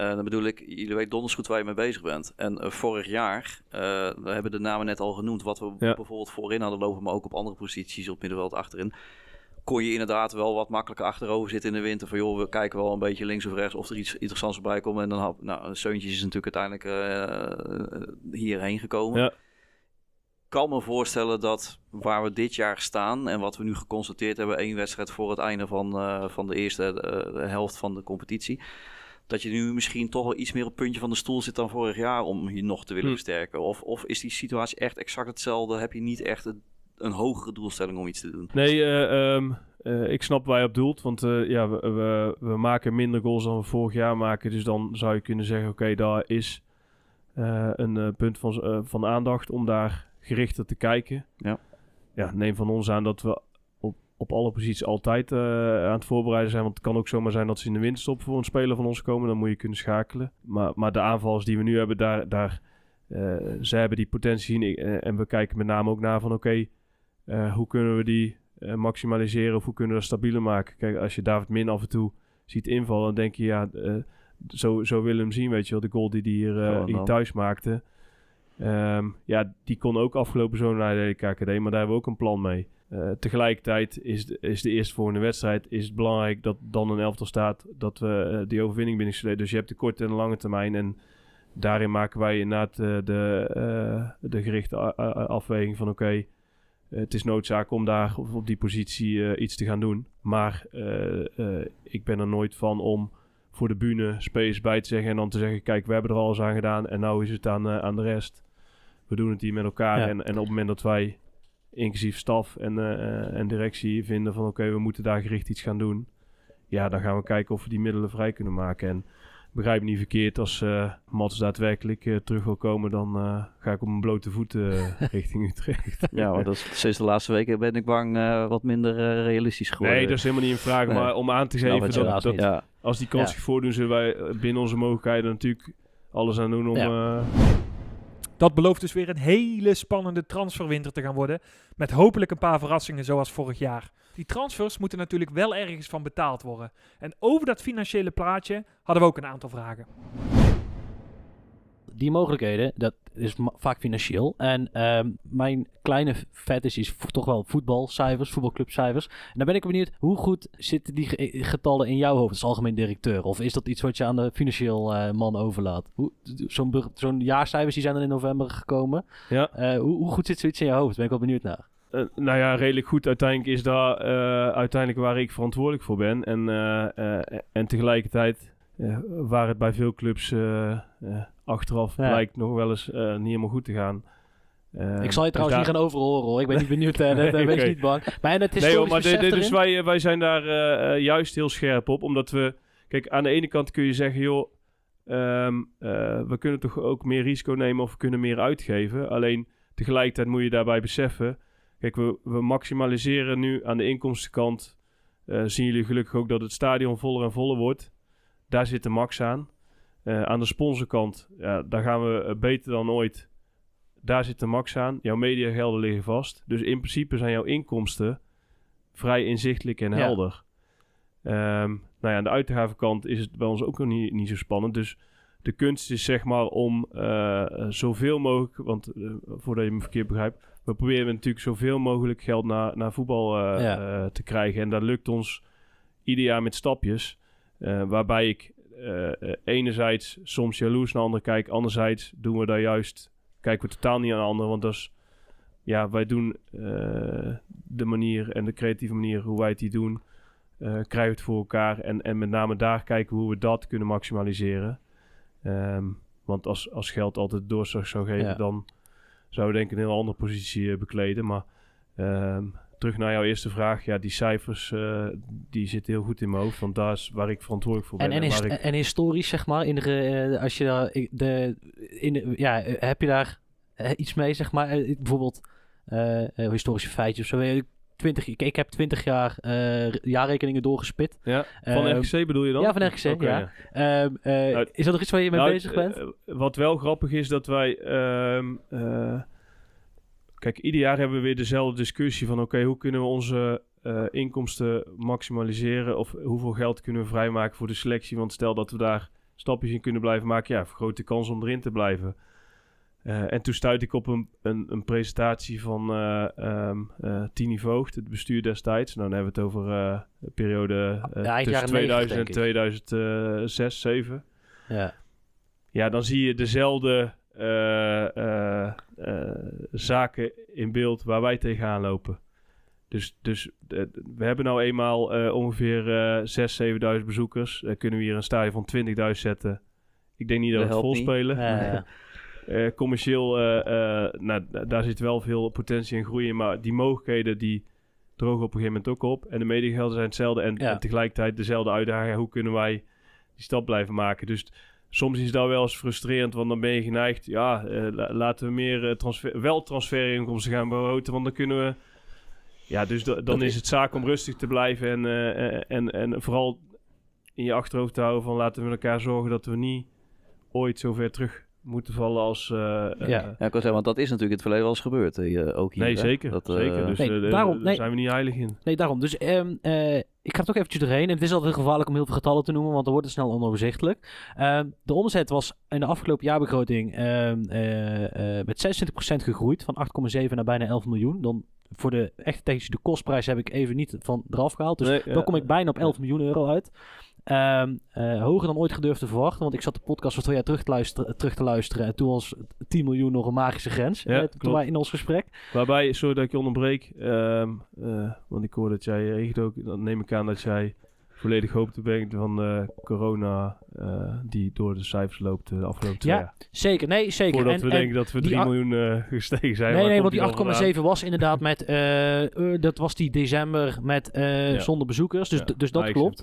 Dan bedoel ik, jullie weten donders goed waar je mee bezig bent. En vorig jaar, we hebben de namen net al genoemd, wat we bijvoorbeeld voorin hadden lopen, maar ook op andere posities op middenveld achterin. Kon je inderdaad wel wat makkelijker achterover zitten in de winter. Van joh, we kijken wel een beetje links of rechts of er iets interessants voorbij komt. En dan Seuntjes is natuurlijk uiteindelijk hierheen gekomen. Ja. Ik kan me voorstellen dat waar we dit jaar staan en wat we nu geconstateerd hebben, 1 wedstrijd voor het einde van de eerste helft van de competitie, dat je nu misschien toch wel iets meer op het puntje van de stoel zit dan vorig jaar om je nog te willen versterken. Of is die situatie echt exact hetzelfde? Heb je niet echt een hogere doelstelling om iets te doen? Nee, ik snap waar je op doelt. Want we maken minder goals dan we vorig jaar maken. Dus dan zou je kunnen zeggen, oké, daar is een punt van aandacht om daar gerichter te kijken. Ja, neem van ons aan dat we op alle posities altijd aan het voorbereiden zijn. Want het kan ook zomaar zijn dat ze in de winterstop voor een speler van ons komen. Dan moet je kunnen schakelen. Maar de aanvallers die we nu hebben, zij hebben die potentie zien. En we kijken met name ook naar van hoe kunnen we die maximaliseren of hoe kunnen we dat stabieler maken. Kijk, als je David Min af en toe ziet invallen, dan denk je zo willen we hem zien, weet je wel. De goal die hier thuis maakte. Die kon ook afgelopen zomer naar de KKD, maar daar hebben we ook een plan mee. Tegelijkertijd is de eerstvolgende wedstrijd is het belangrijk dat dan een elftal staat, dat we die overwinning binnenstreven. Dus je hebt de korte en de lange termijn en daarin maken wij inderdaad de gerichte afweging van het is noodzaak om daar op die positie iets te gaan doen. Maar ik ben er nooit van om voor de bühne spelers bij te zeggen en dan te zeggen, kijk, we hebben er alles aan gedaan en nou is het aan de rest. We doen het hier met elkaar en op het moment dat wij inclusief staf en directie vinden van we moeten daar gericht iets gaan doen. Ja, dan gaan we kijken of we die middelen vrij kunnen maken. En begrijp me niet verkeerd, als Mats daadwerkelijk terug wil komen, dan ga ik op mijn blote voeten richting Utrecht. Ja, maar dat is sinds de laatste weken ben ik bang wat minder realistisch geworden. Nee, dat is helemaal niet een vraag, maar om aan te geven dat als die kans zich voordoen, zullen wij binnen onze mogelijkheden natuurlijk alles aan doen om... Dat belooft dus weer een hele spannende transferwinter te gaan worden, met hopelijk een paar verrassingen zoals vorig jaar. Die transfers moeten natuurlijk wel ergens van betaald worden. En over dat financiële plaatje hadden we ook een aantal vragen. Die mogelijkheden, dat is vaak financieel. En mijn kleine fetish is toch wel voetbalcijfers, voetbalclubcijfers. En dan ben ik benieuwd, hoe goed zitten die getallen in jouw hoofd als algemeen directeur? Of is dat iets wat je aan de financieel man overlaat? Zo'n jaarcijfers die zijn er in november gekomen. Ja. Hoe goed zit zoiets in je hoofd? Ben ik wel benieuwd naar. Redelijk goed. Uiteindelijk is dat waar ik verantwoordelijk voor ben. En tegelijkertijd waar het bij veel clubs achteraf blijkt nog wel eens niet helemaal goed te gaan. Ik zal je trouwens niet gaan overhoren, hoor. Ik ben niet benieuwd, wees niet bang. Maar en het is dus wij zijn daar juist heel scherp op, omdat we... Kijk, aan de ene kant kun je zeggen, joh, we kunnen toch ook meer risico nemen of we kunnen meer uitgeven. Alleen tegelijkertijd moet je daarbij beseffen, kijk, we maximaliseren nu aan de inkomstenkant. Zien jullie gelukkig ook dat het stadion voller en voller wordt. Daar zit de max aan. Aan de sponsorkant, daar gaan we beter dan ooit. Daar zit de max aan. Jouw mediagelden liggen vast. Dus in principe zijn jouw inkomsten vrij inzichtelijk en helder. Aan de uitgavenkant is het bij ons ook nog niet zo spannend. Dus de kunst is zeg maar om zoveel mogelijk... Want voordat je me verkeerd begrijpt... We proberen natuurlijk zoveel mogelijk geld naar voetbal te krijgen. En dat lukt ons ieder jaar met stapjes. Waarbij ik enerzijds soms jaloers naar anderen kijk. Anderzijds doen we daar juist... Kijken we totaal niet aan anderen. Want dat is... Ja, wij doen de manier en de creatieve manier hoe wij het hier doen... krijgen we het voor elkaar. En met name daar kijken we hoe we dat kunnen maximaliseren. Want als geld altijd doorslag zou geven... dan zouden we denk ik een heel andere positie bekleden. Maar terug naar jouw eerste vraag. Ja, die cijfers die zitten heel goed in mijn hoofd. Want daar is waar ik verantwoordelijk voor ben. En historisch, zeg maar, als je heb je daar iets mee, zeg maar? Bijvoorbeeld historische feitjes of zo. Ik heb 20 jaar jaarrekeningen doorgespit. Ja, van RKC bedoel je dan? Ja, van RKC, okay, ja. Is dat nog iets waar je mee bezig bent? Wat wel grappig is dat wij... Kijk, ieder jaar hebben we weer dezelfde discussie van... Oké, hoe kunnen we onze inkomsten maximaliseren? Of hoeveel geld kunnen we vrijmaken voor de selectie? Want stel dat we daar stapjes in kunnen blijven maken. Ja, vergroot de kans om erin te blijven. En toen stuitte ik op een presentatie van Tini Voogd, het bestuur destijds. Nou, dan hebben we het over de periode tussen 2000 en 2006, 2007. Ja. Ja, dan zie je dezelfde zaken in beeld waar wij tegenaan lopen. Dus we hebben nou eenmaal ongeveer 6.000-7.000 bezoekers. Kunnen we hier een stadion van 20.000 zetten? Ik denk niet dat we het vol spelen. Ja. Commercieel, daar zit wel veel potentie en groei in. Maar die mogelijkheden die drogen op een gegeven moment ook op. En de mediagelden zijn hetzelfde. En tegelijkertijd dezelfde uitdaging. Hoe kunnen wij die stap blijven maken? Dus soms is dat wel eens frustrerend. Want dan ben je geneigd. Ja, laten we meer transferinkomsten gaan behouden. Want dan kunnen we... Ja, dus dan is het zaak om rustig te blijven. En vooral in je achterhoofd te houden van... Laten we met elkaar zorgen dat we niet ooit zo ver terug... moeten vallen als... ik kan zeggen, want dat is natuurlijk in het verleden wel eens gebeurd. Ook hier, nee, zeker. Zeker. Dus daar zijn we niet heilig in. Nee, daarom. Dus ik ga toch eventjes doorheen. En het is altijd gevaarlijk om heel veel getallen te noemen, want dan wordt het snel onoverzichtelijk. De omzet was in de afgelopen jaarbegroting met 26% gegroeid. Van 8,7 naar bijna 11 miljoen. Dan voor de echte technische kostprijs heb ik even niet van eraf gehaald. Dus dan kom ik bijna op 11 miljoen euro uit. Hoger dan ooit gedurfd te verwachten. Want ik zat de podcast van 2 jaar terug te luisteren. En toen was 10 miljoen nog een magische grens. Toen wij in ons gesprek. Waarbij, sorry dat ik je onderbreek. Want ik hoor dat jij ook. Dan neem ik aan dat jij volledig hoop te brengen van corona die door de cijfers loopt de afgelopen 2 jaar. Zeker. Nee, zeker. Voordat we denken dat we 3 miljoen gestegen zijn. Nee, want die 8,7 was inderdaad met... dat was die december met zonder bezoekers. Dus dat klopt.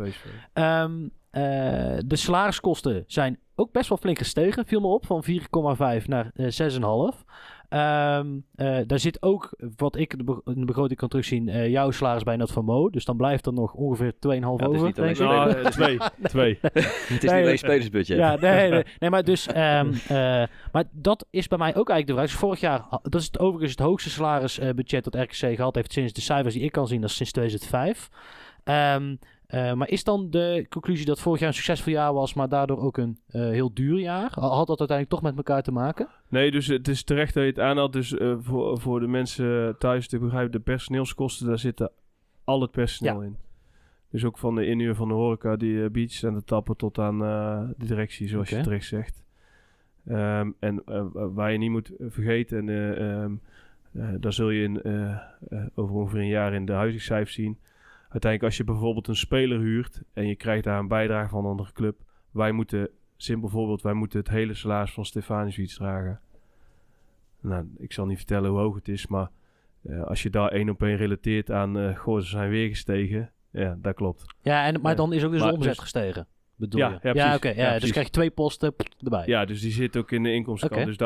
De salariskosten zijn ook best wel flink gestegen. Viel me op, van 4,5 naar 6,5. Daar zit ook, wat ik in de begroting kan terugzien, jouw salaris bij dat van Mo. Dus dan blijft er nog ongeveer 2,5 over. Twee. Het is niet alleen spelersbudget. Ja, nee, maar dus... maar dat is bij mij ook eigenlijk de vraag. Dus vorig jaar, dat is overigens het hoogste salarisbudget dat RKC gehad heeft sinds de cijfers die ik kan zien, dat is sinds 2005. Maar is dan de conclusie dat vorig jaar een succesvol jaar was, maar daardoor ook een heel duur jaar? Had dat uiteindelijk toch met elkaar te maken? Nee, dus het is terecht dat je het aanhaalt. Dus voor de mensen thuis te begrijpen, de personeelskosten, daar zitten al het personeel in. Dus ook van de inhuur van de horeca, die beach en de tappen tot aan de directie, zoals je terecht zegt. En waar je niet moet vergeten, daar zul je over ongeveer een jaar in de huizencijfers zien. Uiteindelijk als je bijvoorbeeld een speler huurt en je krijgt daar een bijdrage van een andere club. Wij moeten het hele salaris van Stefanovic dragen. Nou, ik zal niet vertellen hoe hoog het is, maar als je daar 1 op 1 relateert aan, ze zijn weer gestegen. Ja, dat klopt. Ja, maar dan is ook dus de omzet gestegen, bedoel je? Ja, precies. Oké. Dus krijg je 2 posten erbij. Ja, dus die zit ook in de inkomstenkant. Dus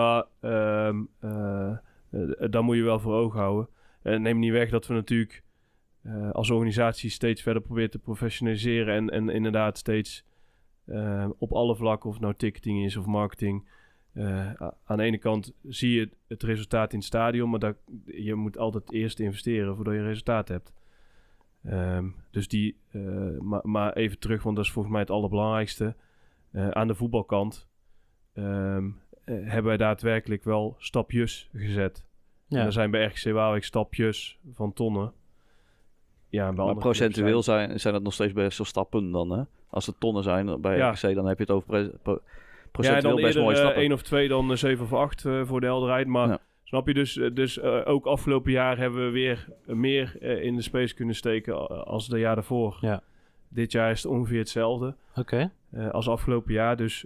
daar moet je wel voor ogen houden. Neem niet weg dat we natuurlijk... als organisatie steeds verder proberen te professionaliseren en inderdaad steeds op alle vlakken, of het nou ticketing is of marketing. Aan de ene kant zie je het resultaat in het stadion, maar je moet altijd eerst investeren voordat je resultaat hebt. Dus maar even terug, want dat is volgens mij het allerbelangrijkste. Aan de voetbalkant hebben wij daadwerkelijk wel stapjes gezet. Ja. En er zijn bij RKC Waalwijk stapjes van tonnen. Ja, maar procentueel zijn dat nog steeds best wel stappen dan, hè? Als het tonnen zijn bij RKC, dan heb je het over procentueel best mooie stappen. 1 of 2, dan 7 of 8 voor de helderheid. Maar snap je, dus ook afgelopen jaar hebben we weer meer in de space kunnen steken als het jaar daarvoor. Ja. Dit jaar is het ongeveer hetzelfde als afgelopen jaar. Dus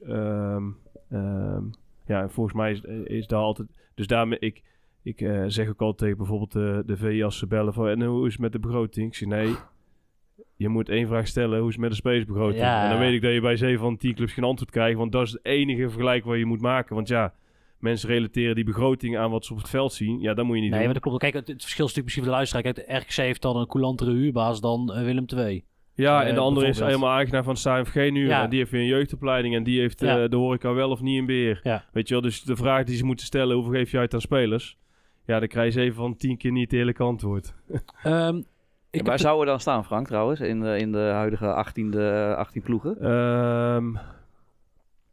volgens mij is daar altijd... Dus daarmee... Ik zeg ook altijd tegen bijvoorbeeld de VI als ze bellen van... En hoe is het met de begroting? Ik zeg nee, je moet 1 vraag stellen. Hoe is het met de spacebegroting? Ja. En dan weet ik dat je bij 7 van 10 clubs geen antwoord krijgt. Want dat is het enige vergelijk wat je moet maken. Want ja, mensen relateren die begroting aan wat ze op het veld zien. Ja, dat moet je niet doen. Nee, maar dat klopt. Kijk, het verschil is natuurlijk misschien voor de luisteraar. Kijk, de RKC heeft dan een coulantere huurbaas dan Willem II. Ja, en de andere is helemaal eigenaar van het stadion nu. En die heeft weer een jeugdopleiding. En die heeft de horeca wel of niet in beheer. Ja. Weet je wel, dus de vraag die ze moeten stellen... Hoeveel geef je uit aan spelers? Ja, dan krijg je 7 van 10 keer niet het eerlijke antwoord. Waar zouden we dan staan, Frank, trouwens? In de huidige 18 ploegen?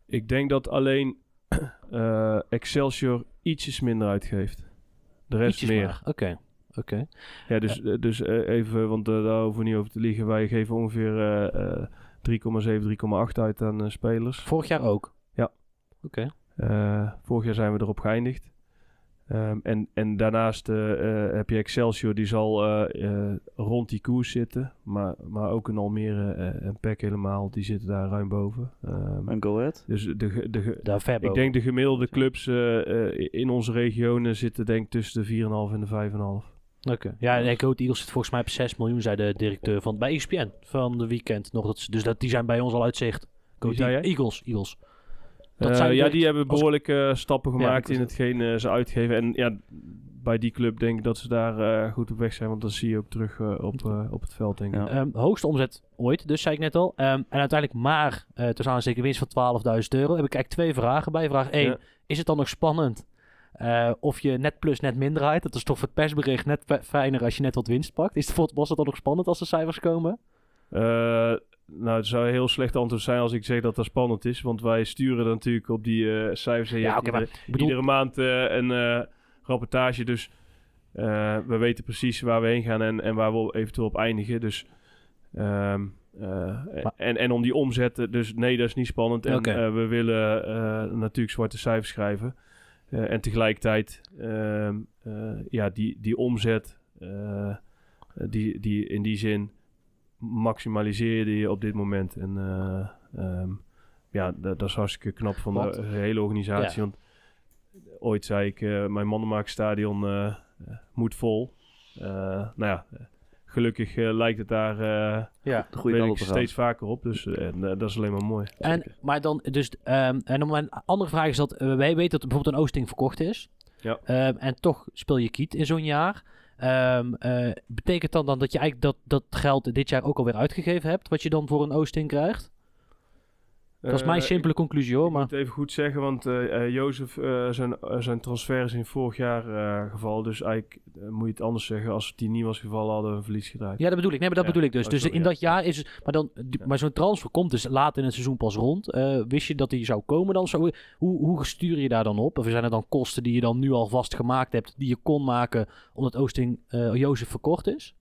Ik denk dat alleen Excelsior ietsjes minder uitgeeft. De rest Ietsjes meer. Oké. Ja, dus even, want daar hoeven we niet over te liegen. Wij geven ongeveer 3,7, 3,8 uit aan spelers. Vorig jaar ook? Ja. Oké. Vorig jaar zijn we erop geëindigd. En daarnaast heb je Excelsior, die zal rond die koers zitten. Maar ook een Almere en PEC helemaal, die zitten daar ruim boven. En Go Ahead? Dus Daar ver ik boven. denk de gemiddelde clubs in onze regionen zitten denk ik tussen de 4,5 en de 5,5. Oké. Ja, en Go Ahead Eagles zit volgens mij op 6 miljoen, zei de directeur van bij ESPN van de weekend nog. Die zijn bij ons al uit zicht. Wie zei jij? Eagles. Dat zijn die hebben behoorlijke stappen gemaakt Ja, in hetgeen ze uitgeven. En ja, bij die club denk ik dat ze daar goed op weg zijn. Want dat zie je ook terug op het veld, denk ik. Ja. Hoogste omzet ooit, dus zei ik net al. En uiteindelijk maar tussen aanhalingstekens winst van €12.000. Heb ik eigenlijk 2 vragen bij. Vraag 1, is het dan nog spannend of je net plus net min draait? Dat is toch voor het persbericht net fijner als je net wat winst pakt. Was het dan nog spannend als de cijfers komen? Nou, het zou een heel slecht antwoord zijn als ik zeg dat dat spannend is. Want wij sturen dan natuurlijk op die cijfers. En je hebt iedere maand een rapportage. Dus we weten precies waar we heen gaan en waar we eventueel op eindigen. Dus, en om die omzet, dus nee, dat is niet spannend. En we willen natuurlijk zwarte cijfers schrijven. En tegelijkertijd, die omzet, die in die zin maximaliseer je op dit moment. En dat is hartstikke knap van de hele organisatie. Ja. Want ooit zei ik, mijn Mannenmakerstadion moet vol. Gelukkig lijkt het daar steeds vaker op. Dus dat is alleen maar mooi. Maar dan, dus, en dan mijn andere vraag is dat wij weten dat bijvoorbeeld een Oosting verkocht is. Ja. En toch speel je kiet in zo'n jaar. Betekent dan dat je eigenlijk dat geld dit jaar ook alweer uitgegeven hebt, wat je dan voor een Oosting krijgt? Dat is mijn simpele conclusie hoor. Ik moet even goed zeggen, want Jozef, zijn transfer is in vorig jaar gevallen. Dus eigenlijk moet je het anders zeggen. Als die niet was gevallen, hadden we een verlies gedraaid. Ja, dat bedoel ik. Nee, maar dat bedoel ik dus. Dus in dat jaar is het... Maar zo'n transfer komt dus laat in het seizoen pas rond. Wist je dat die zou komen dan? Hoe stuur je daar dan op? Of zijn er dan kosten die je dan nu al vast gemaakt hebt, die je kon maken omdat Oosting Jozef verkocht is?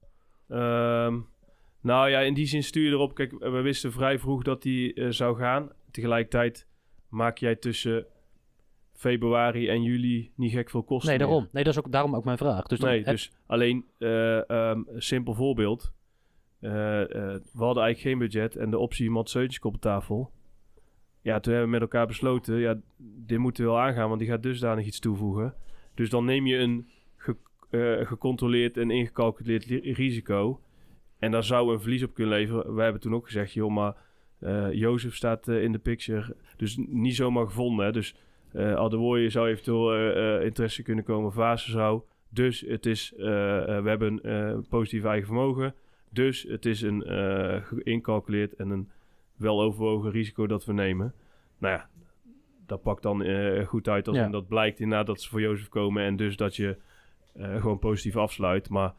Nou ja, in die zin stuur je erop. Kijk, we wisten vrij vroeg dat die zou gaan. Tegelijkertijd maak jij tussen februari en juli niet gek veel kosten. Nee, daarom. meer. Nee, dat is ook daarom ook mijn vraag. Dus dus alleen, simpel voorbeeld. We hadden eigenlijk geen budget en de optie Mats Seuntjes op de tafel. Ja, toen hebben we met elkaar besloten, dit moeten we wel aangaan, want die gaat dusdanig iets toevoegen. Dus dan neem je een gecontroleerd en ingecalculeerd risico. En daar zou een verlies op kunnen leveren. Wij hebben toen ook gezegd, joh, maar Jozef staat in de picture. Dus niet zomaar gevonden. Hè? Dus Adewooye zou eventueel interesse kunnen komen. Vaassen zou. Dus het is, we hebben een positief eigen vermogen. Dus het is een geïncalculeerd en een wel overwogen risico dat we nemen. Nou ja, dat pakt dan goed uit als en dat blijkt inderdaad dat ze voor Jozef komen. En dus dat je gewoon positief afsluit. Maar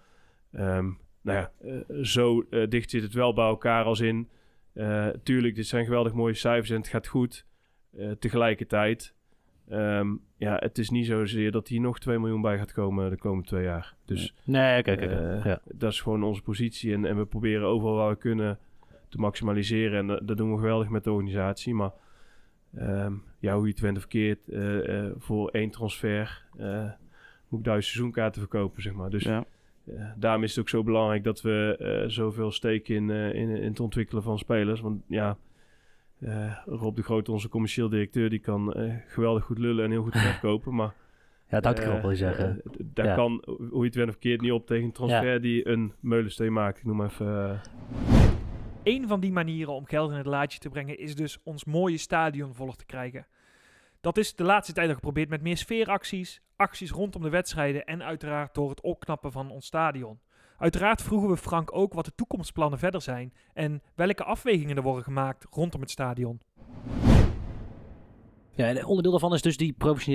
zo dicht zit het wel bij elkaar als in... tuurlijk, dit zijn geweldig mooie cijfers en het gaat goed. Tegelijkertijd, het is niet zozeer dat hier nog 2 miljoen bij gaat komen de komende 2 jaar. Dus dat is gewoon onze positie. En we proberen overal waar we kunnen te maximaliseren. En dat doen we geweldig met de organisatie. Maar hoe je het went of keert, voor 1 transfer moet ik 1000 seizoenkaarten verkopen, zeg maar. Dus... Ja. Daarom is het ook zo belangrijk dat we zoveel steken in het ontwikkelen van spelers. Want Rob de Groot, onze commercieel directeur, die kan geweldig goed lullen en heel goed verkopen. Maar dat had ik erop wil zeggen. Daar kan, hoe je het went of keert, niet op tegen een transfer die een meulensteen maakt. Ik noem maar even... Eén van die manieren om geld in het laadje te brengen is dus ons mooie stadion vol te krijgen. Dat is de laatste tijd al geprobeerd met meer sfeeracties, acties rondom de wedstrijden en uiteraard door het opknappen van ons stadion. Uiteraard vroegen we Frank ook wat de toekomstplannen verder zijn en welke afwegingen er worden gemaakt rondom het stadion. Ja, en onderdeel daarvan is dus die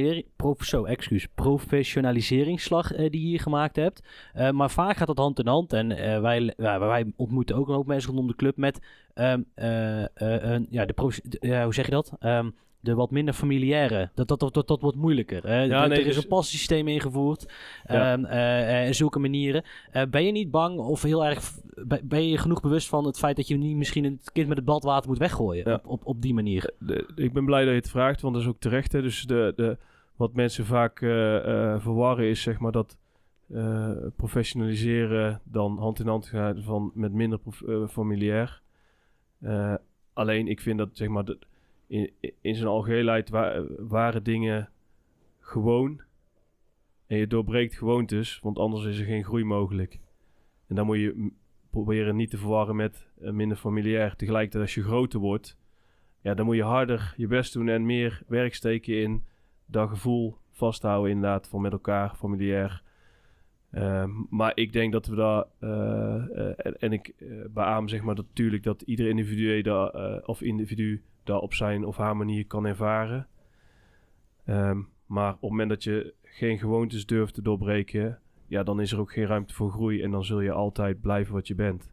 professionaliseringsslag die je hier gemaakt hebt. Maar vaak gaat dat hand in hand en wij ontmoeten ook een hoop mensen rondom de club met hoe zeg je dat? de wat minder familiaire, dat wordt moeilijker. Er is een passysteem ingevoerd. Zulke manieren. Ben je niet bang of heel erg... Ben je genoeg bewust van het feit dat je niet misschien het kind met het badwater moet weggooien op die manier? Ik ben blij dat je het vraagt, want dat is ook terecht. Hè? Dus wat mensen vaak verwarren is zeg maar dat professionaliseren dan hand in hand gaat met minder familiair. Alleen ik vind dat zeg maar in zijn algehenheid waren dingen gewoon en je doorbreekt gewoontes, want anders is er geen groei mogelijk. En dan moet je proberen niet te verwarren met minder familiair. Tegelijkertijd als je groter wordt, dan moet je harder je best doen en meer werk steken in dat gevoel vasthouden inderdaad van met elkaar, familiair. Maar ik denk dat we daar, en ik beaam zeg maar dat natuurlijk dat ieder individu dat op zijn of haar manier kan ervaren. Maar op het moment dat je geen gewoontes durft te doorbreken, dan is er ook geen ruimte voor groei en dan zul je altijd blijven wat je bent.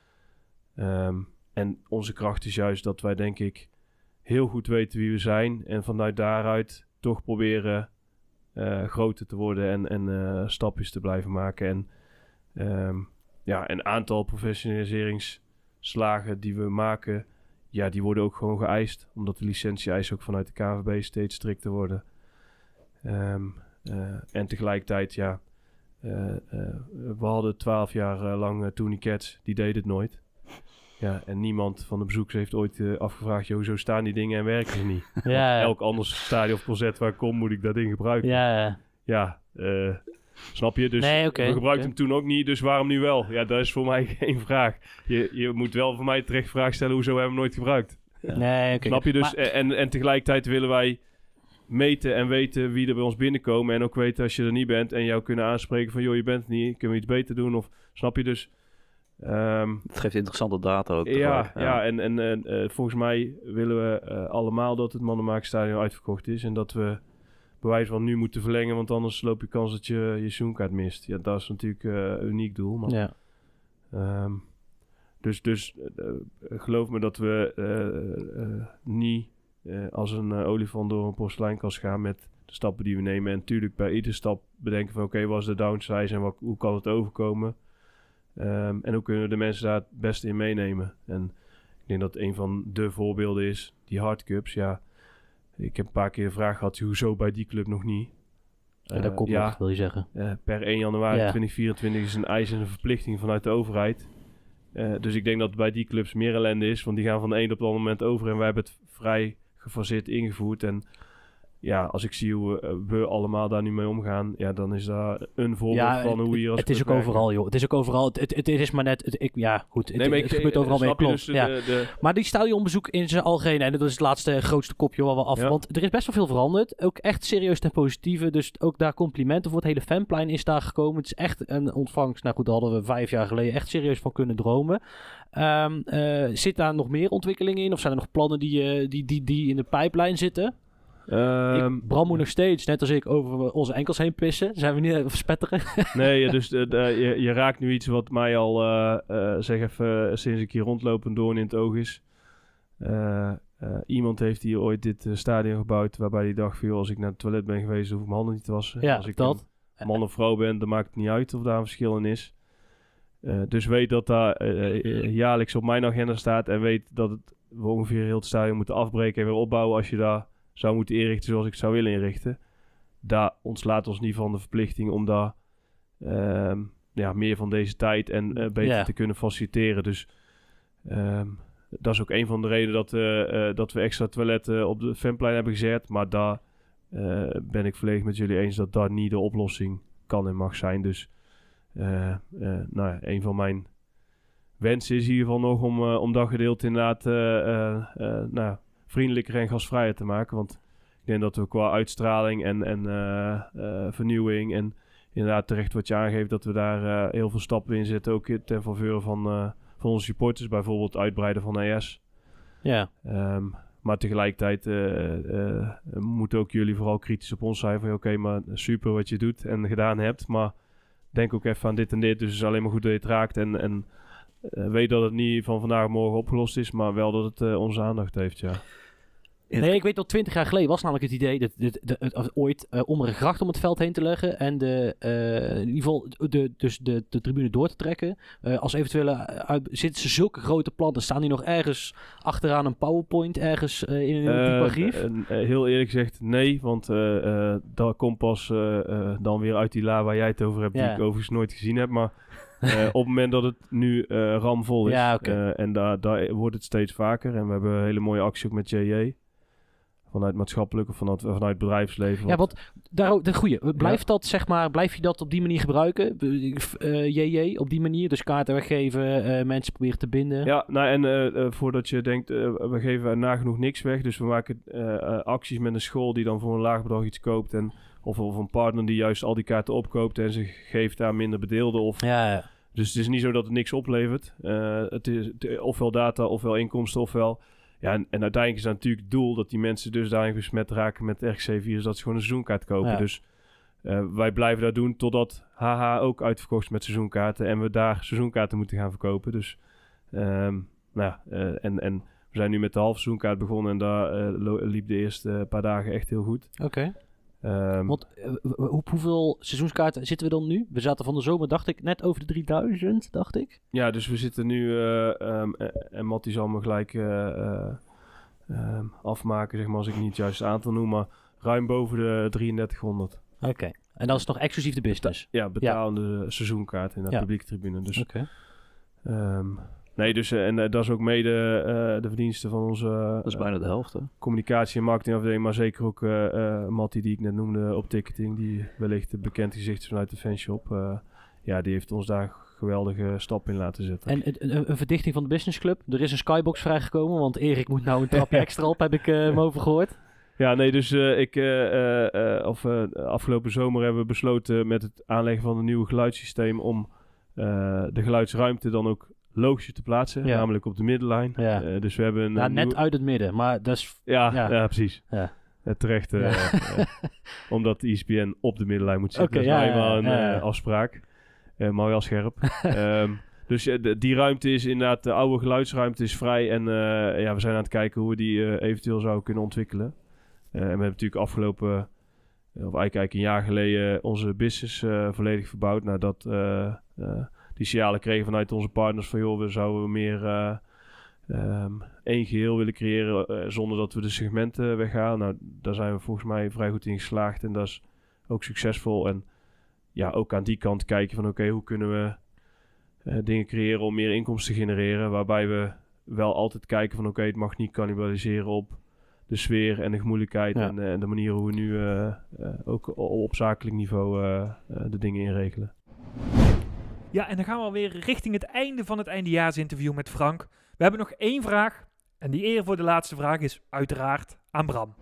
En onze kracht is juist dat wij denk ik heel goed weten wie we zijn en vanuit daaruit toch proberen groter te worden en stapjes te blijven maken. En een aantal professionaliseringsslagen die we maken, die worden ook gewoon geëist. Omdat de licentie-eisen ook vanuit de KNVB steeds strikter worden. En tegelijkertijd, we hadden 12 jaar lang Tony Cats, die deed het nooit. Ja, en niemand van de bezoekers heeft ooit afgevraagd, hoezo staan die dingen en werken ze niet? Elk ander stadion of concert waar ik kom, moet ik dat ding gebruiken. Snap je? Dus we gebruikten hem toen ook niet, dus waarom nu wel? Ja, dat is voor mij geen vraag. Je moet wel voor mij terecht vraag stellen, hoezo hebben we hem nooit gebruikt? Snap je? Dus, en tegelijkertijd willen wij meten en weten wie er bij ons binnenkomen. En ook weten als je er niet bent en jou kunnen aanspreken van, joh, je bent er niet, kunnen we iets beter doen? Of snap je dus? Het geeft interessante data ook. En volgens mij willen we allemaal dat het Mannenmakerstadion uitverkocht is. En dat we bewijs van nu moeten verlengen, want anders loop je kans dat je seizoenkaart mist. Ja, dat is natuurlijk een uniek doel. Maar, dus geloof me dat we niet als een olifant door een porseleinkast gaan met de stappen die we nemen. En natuurlijk bij iedere stap bedenken van oké, wat is de downsize en hoe kan het overkomen? En hoe kunnen we de mensen daar het beste in meenemen? En ik denk dat een van de voorbeelden is die hardcups. Ja, ik heb een paar keer de vraag gehad, hoezo bij die club nog niet? Dat komt nog, wil je zeggen. Per 1 januari 2024 is een eis en een verplichting vanuit de overheid. Dus ik denk dat bij die clubs meer ellende is, want die gaan van de een op het andere moment over en wij hebben het vrij gefaseerd ingevoerd. En als ik zie hoe we allemaal daar nu mee omgaan, dan is daar een voorbeeld van hoe hier als het is ook overal, joh. Het is ook overal. Het is maar net. Het gebeurt overal mee. Klopt. Dus maar die stadionbezoek in zijn algemeen, en dat is het laatste grootste kopje waar we af. Want er is best wel veel veranderd. Ook echt serieus ten positieve. Dus ook daar complimenten voor. Het hele fanplein is daar gekomen. Het is echt een ontvangst. Nou goed, daar hadden we 5 jaar geleden echt serieus van kunnen dromen. Zit daar nog meer ontwikkelingen in? Of zijn er nog plannen die in de pijplijn zitten? Bram moet nog steeds, net als ik, over onze enkels heen pissen. Zijn we niet even spetteren? Nee, dus je raakt nu iets wat mij al, zeg even, sinds ik hier rondloop een doorn in het oog is. Iemand heeft hier ooit dit stadion gebouwd, waarbij hij dacht van, joh, als ik naar het toilet ben geweest, hoef ik mijn handen niet te wassen. Ja, als ik een man of vrouw ben, dan maakt het niet uit of daar een verschil in is. Dus weet dat daar jaarlijks op mijn agenda staat en weet dat we ongeveer heel het stadion moeten afbreken en weer opbouwen als je daar zou moeten inrichten zoals ik het zou willen inrichten. Daar ontslaat ons niet van de verplichting om daar meer van deze tijd en beter te kunnen faciliteren. Dus dat is ook een van de redenen dat we extra toiletten op de fanplein hebben gezet. Maar daar ben ik volledig met jullie eens dat dat niet de oplossing kan en mag zijn. Dus een van mijn wensen is in ieder geval nog om dat gedeelte inderdaad vriendelijker en gasvrijer te maken. Want ik denk dat we qua uitstraling en vernieuwing en inderdaad terecht wat je aangeeft, dat we daar heel veel stappen in zetten. Ook ten faveur van onze supporters. Bijvoorbeeld uitbreiden van ES. Ja. Maar tegelijkertijd moeten ook jullie vooral kritisch op ons zijn. Van oké, maar super wat je doet en gedaan hebt. Maar denk ook even aan dit en dit. Dus het is alleen maar goed dat je het raakt. En weet dat het niet van vandaag op morgen opgelost is. Maar wel dat het onze aandacht heeft, ja. Nee, ik weet dat 20 jaar geleden was namelijk het idee ooit om er een gracht om het veld heen te leggen en in ieder geval de tribune door te trekken. Als eventuele zitten ze zulke grote plannen, staan die nog ergens achteraan een PowerPoint ergens in een typograf? Heel eerlijk gezegd nee, want dat komt pas dan weer uit die la waar jij het over hebt, die ik overigens nooit gezien heb, maar op het moment dat het nu ramvol is en daar wordt het steeds vaker en we hebben een hele mooie actie ook met JJ. Vanuit maatschappelijk of vanuit bedrijfsleven. Ja, want de goeie. Blijf je dat op die manier gebruiken? JJ, op die manier? Dus kaarten weggeven, mensen proberen te binden. Ja, nou en voordat je denkt, we geven nagenoeg niks weg. Dus we maken acties met een school die dan voor een laag bedrag iets koopt. Of een partner die juist al die kaarten opkoopt en ze geeft daar minder bedeelden. Dus het is niet zo dat het niks oplevert. Het is ofwel data, ofwel inkomsten, ofwel... Ja, en uiteindelijk is dat natuurlijk het doel dat die mensen dusdanig besmet raken met het RKC-virus dat ze gewoon een seizoenkaart kopen. Ja. Dus wij blijven dat doen totdat HH ook uitverkocht is met seizoenkaarten en we daar seizoenkaarten moeten gaan verkopen. Dus en we zijn nu met de half seizoenkaart begonnen en daar liep de eerste paar dagen echt heel goed. Oké. Want hoeveel seizoenskaarten zitten we dan nu? We zaten van de zomer, dacht ik, net over de 3000, dacht ik. Ja, dus we zitten nu, en Mattie zal me gelijk afmaken, zeg maar, als ik niet juist het aantal noem, maar ruim boven de 3300. Oké. En dat is nog exclusief de business? Ja, betalende seizoenkaart in de publieke tribune. Dus, nee, dus en dat is ook mede de verdienste van onze... dat is bijna de helft, hè? Communicatie- en marketingafdeling, maar zeker ook Mattie, die ik net noemde op ticketing, die wellicht een bekend gezicht is vanuit de fanshop. Die heeft ons daar geweldige stap in laten zetten. En een verdichting van de businessclub. Er is een skybox vrijgekomen, want Erik moet nou een trapje extra op, heb ik me over gehoord. Ja, nee, dus afgelopen zomer hebben we besloten met het aanleggen van een nieuw geluidssysteem om de geluidsruimte dan ook logischer te plaatsen, namelijk op de middenlijn. Ja. Dus we hebben net uit het midden, maar dat is... Ja, precies. Ja. Terecht, omdat de ESPN op de middenlijn moet zitten. Dat is eenmaal een afspraak. Maar wel scherp. Dus die ruimte is inderdaad, de oude geluidsruimte is vrij en we zijn aan het kijken hoe we die eventueel zouden kunnen ontwikkelen. En we hebben natuurlijk afgelopen, of eigenlijk een jaar geleden, onze business volledig verbouwd. Nadat die signalen kregen vanuit onze partners van joh, we zouden meer één geheel willen creëren zonder dat we de segmenten weghalen. Nou, daar zijn we volgens mij vrij goed in geslaagd en dat is ook succesvol. En ja, ook aan die kant kijken van oké, hoe kunnen we dingen creëren om meer inkomsten te genereren, waarbij we wel altijd kijken van oké, het mag niet cannibaliseren op de sfeer en de gemoedelijkheid en de manier hoe we nu ook op zakelijk niveau de dingen inregelen. Ja, en dan gaan we alweer richting het einde van het eindejaarsinterview met Frank. We hebben nog 1 vraag. En die eer voor de laatste vraag is uiteraard aan Bram.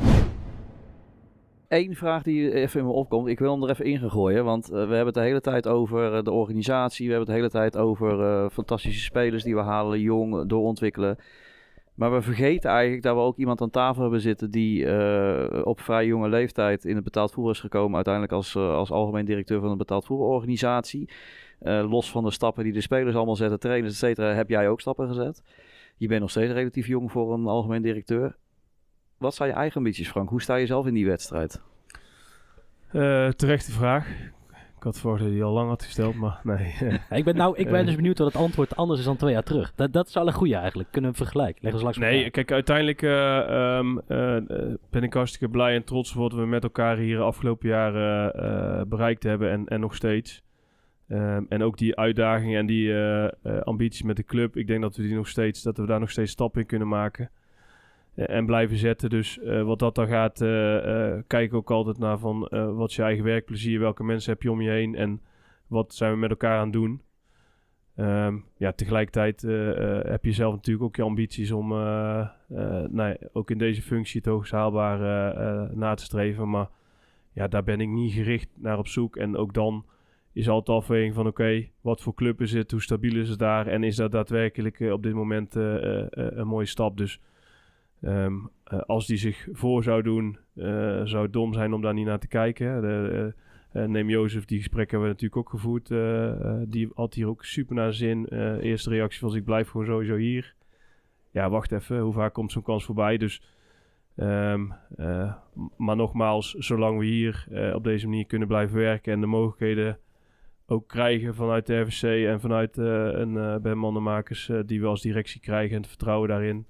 Eén vraag die even in me opkomt. Ik wil hem er even in gaan gooien. Want we hebben het de hele tijd over de organisatie. We hebben het de hele tijd over fantastische spelers die we halen, jong, doorontwikkelen. Maar we vergeten eigenlijk dat we ook iemand aan tafel hebben zitten die op vrij jonge leeftijd in het betaald voetbal is gekomen. Uiteindelijk als algemeen directeur van een betaald voetbalorganisatie. Los van de stappen die de spelers allemaal zetten, trainers, et cetera, heb jij ook stappen gezet. Je bent nog steeds relatief jong voor een algemeen directeur. Wat zijn je eigen ambities, Frank? Hoe sta je zelf in die wedstrijd? Terechte vraag. Ik had verwacht dat je die al lang had gesteld, maar nee. Ik ben dus benieuwd wat het antwoord anders is dan 2 jaar terug. Dat is al een goede eigenlijk. Kunnen we hem vergelijken? Leg ons langs elkaar. Kijk, uiteindelijk ben ik hartstikke blij en trots op wat we met elkaar hier afgelopen jaren bereikt hebben en nog steeds. En ook die uitdagingen en die ambities met de club. Ik denk dat we daar nog steeds stappen in kunnen maken. En blijven zetten. Dus wat dat dan gaat, kijk ook altijd naar van wat is je eigen werkplezier, welke mensen heb je om je heen en wat zijn we met elkaar aan het doen. Tegelijkertijd heb je zelf natuurlijk ook je ambities om ook in deze functie het hoogst haalbaar na te streven. Maar ja, daar ben ik niet gericht naar op zoek. En ook dan is altijd afweging van oké, wat voor club is het, hoe stabiel is het daar en is dat daadwerkelijk op dit moment een mooie stap. Dus als die zich voor zou doen, zou het dom zijn om daar niet naar te kijken. Neem Jozef, die gesprekken hebben we natuurlijk ook gevoerd. Die had hier ook super naar zin. Eerste reactie was ik blijf gewoon sowieso hier. Ja, wacht even, hoe vaak komt zo'n kans voorbij? Dus Maar nogmaals, zolang we hier op deze manier kunnen blijven werken en de mogelijkheden ook krijgen vanuit de RVC en vanuit bij Mandenmakers die we als directie krijgen en het vertrouwen daarin,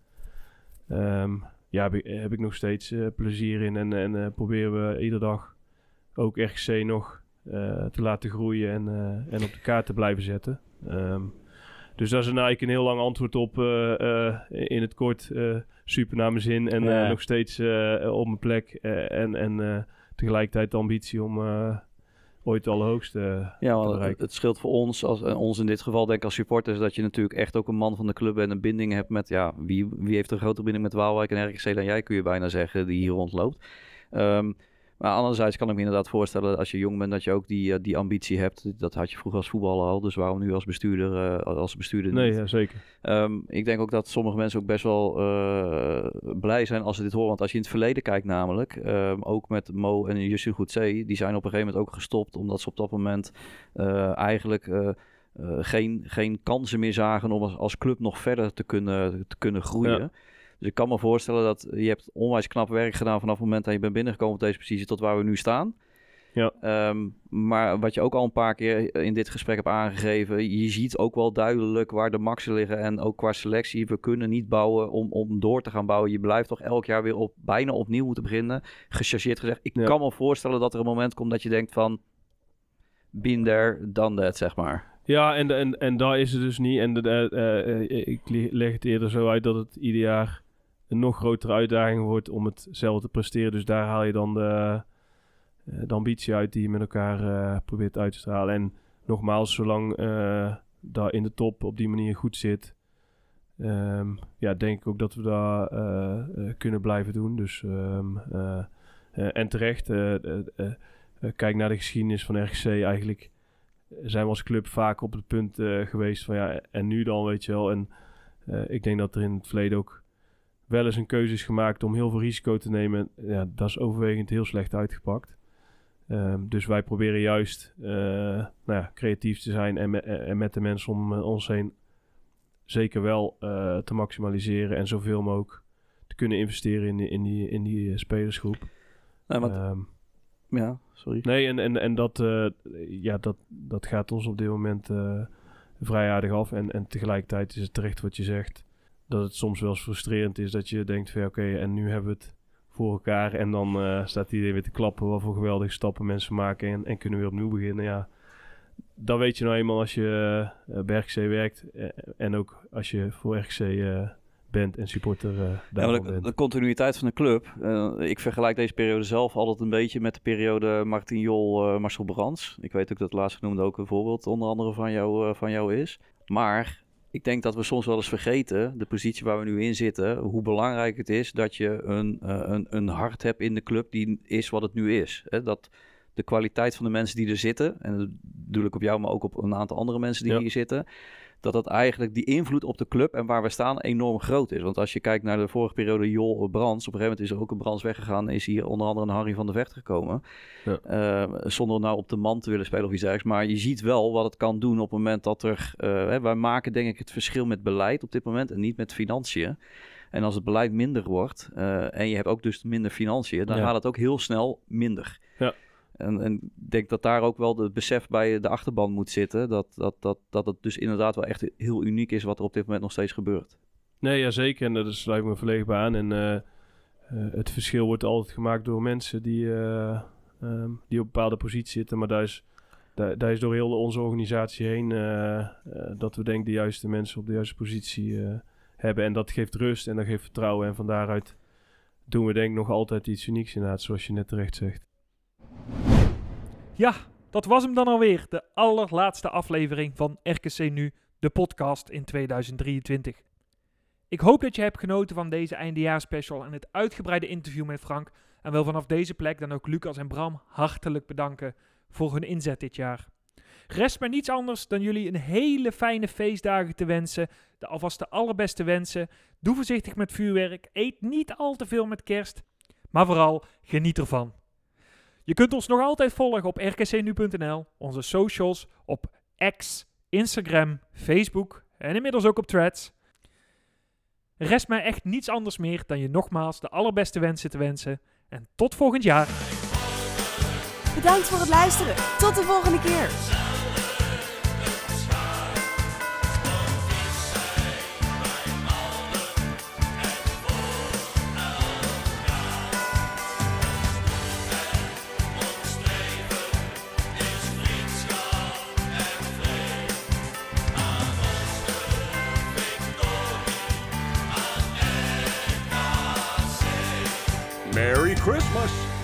heb ik nog steeds plezier in en proberen we iedere dag ook RGC nog te laten groeien en op de kaart te blijven zetten. Dus dat is eigenlijk een heel lang antwoord op in het kort. Super naar mijn zin en nog steeds op mijn plek. En tegelijkertijd de ambitie om ooit het allerhoogste te bereiken. Het scheelt voor ons in dit geval denk ik als supporters, dat je natuurlijk echt ook een man van de club en een binding hebt met, wie heeft een grotere binding met Waalwijk en RKC dan jij, kun je bijna zeggen, die hier rondloopt. Maar anderzijds kan ik me inderdaad voorstellen als je jong bent dat je ook die ambitie hebt. Dat had je vroeger als voetballer al, dus waarom nu als bestuurder niet? Nee, ja, zeker. Ik denk ook dat sommige mensen ook best wel blij zijn als ze dit horen. Want als je in het verleden kijkt namelijk, ook met Mo en Justin Goedzee, die zijn op een gegeven moment ook gestopt omdat ze op dat moment eigenlijk geen kansen meer zagen om als club nog verder te kunnen groeien. Ja. Dus ik kan me voorstellen dat je hebt onwijs knap werk gedaan vanaf het moment dat je bent binnengekomen op deze positie tot waar we nu staan. Ja. Maar wat je ook al een paar keer in dit gesprek hebt aangegeven, je ziet ook wel duidelijk waar de maxen liggen en ook qua selectie. We kunnen niet bouwen om door te gaan bouwen. Je blijft toch elk jaar weer bijna opnieuw moeten beginnen. Gechargeerd gezegd. Ik kan me voorstellen dat er een moment komt dat je denkt van been there, done that, zeg maar. Ja, en daar is het dus niet. En ik leg het eerder zo uit dat het ieder jaar een nog grotere uitdaging wordt om hetzelfde te presteren. Dus daar haal je dan de ambitie uit die je met elkaar probeert uit te stralen. En nogmaals, zolang daar in de top op die manier goed zit, denk ik ook dat we daar kunnen blijven doen. Dus en terecht, kijk naar de geschiedenis van RGC. Eigenlijk zijn we als club vaak op het punt geweest van en nu dan, weet je wel. En ik denk dat er in het verleden ook wel eens een keuze is gemaakt om heel veel risico te nemen. Ja, dat is overwegend heel slecht uitgepakt. Dus wij proberen juist creatief te zijn en met de mensen om ons heen zeker wel te maximaliseren en zoveel mogelijk te kunnen investeren in die spelersgroep. Ja, sorry. Nee, en dat gaat ons op dit moment vrij aardig af. En tegelijkertijd is het terecht wat je zegt, dat het soms wel eens frustrerend is dat je denkt van oké, en nu hebben we het voor elkaar. En dan staat iedereen weer te klappen wat voor geweldige stappen mensen maken en kunnen weer opnieuw beginnen. Ja, dat weet je nou eenmaal als je bij RGC werkt en ook als je voor RGC bent en supporter daarvan bent. De continuïteit van de club. Ik vergelijk deze periode zelf altijd een beetje met de periode Martin Jol, Marcel Brands. Ik weet ook dat het laatst genoemde ook een voorbeeld onder andere van jou is. Maar ik denk dat we soms wel eens vergeten, de positie waar we nu in zitten, hoe belangrijk het is dat je een hart hebt in de club die is wat het nu is. Hè? Dat de kwaliteit van de mensen die er zitten, en dat bedoel ik op jou, maar ook op een aantal andere mensen die hier zitten, dat eigenlijk die invloed op de club en waar we staan enorm groot is. Want als je kijkt naar de vorige periode Jol Brands, op een gegeven moment is er ook een Brands weggegaan, is hier onder andere een Harry van der Vecht gekomen. Ja. Zonder nou op de man te willen spelen of iets dergelijks. Maar je ziet wel wat het kan doen op het moment dat er... wij maken denk ik het verschil met beleid op dit moment en niet met financiën. En als het beleid minder wordt en je hebt ook dus minder financiën, dan gaat het ook heel snel minder. Ja. En ik denk dat daar ook wel het besef bij de achterban moet zitten. Dat het dus inderdaad wel echt heel uniek is wat er op dit moment nog steeds gebeurt. Nee, ja, zeker. En dat sluit me volledig bij aan. En het verschil wordt altijd gemaakt door mensen die op een bepaalde positie zitten. Maar daar is door heel onze organisatie heen dat we denk de juiste mensen op de juiste positie hebben. En dat geeft rust en dat geeft vertrouwen. En van daaruit doen we denk ik nog altijd iets unieks inderdaad, zoals je net terecht zegt. Ja, dat was hem dan alweer. De allerlaatste aflevering van RKC Nu, de podcast in 2023. Ik hoop dat je hebt genoten van deze eindejaarsspecial en het uitgebreide interview met Frank. En wil vanaf deze plek dan ook Lucas en Bram hartelijk bedanken voor hun inzet dit jaar. Rest mij niets anders dan jullie een hele fijne feestdagen te wensen. De alvast de allerbeste wensen. Doe voorzichtig met vuurwerk. Eet niet al te veel met kerst. Maar vooral, geniet ervan. Je kunt ons nog altijd volgen op rkcnu.nl, onze socials op X, Instagram, Facebook en inmiddels ook op Threads. Rest mij echt niets anders meer dan je nogmaals de allerbeste wensen te wensen. En tot volgend jaar. Bedankt voor het luisteren. Tot de volgende keer. Merry Christmas!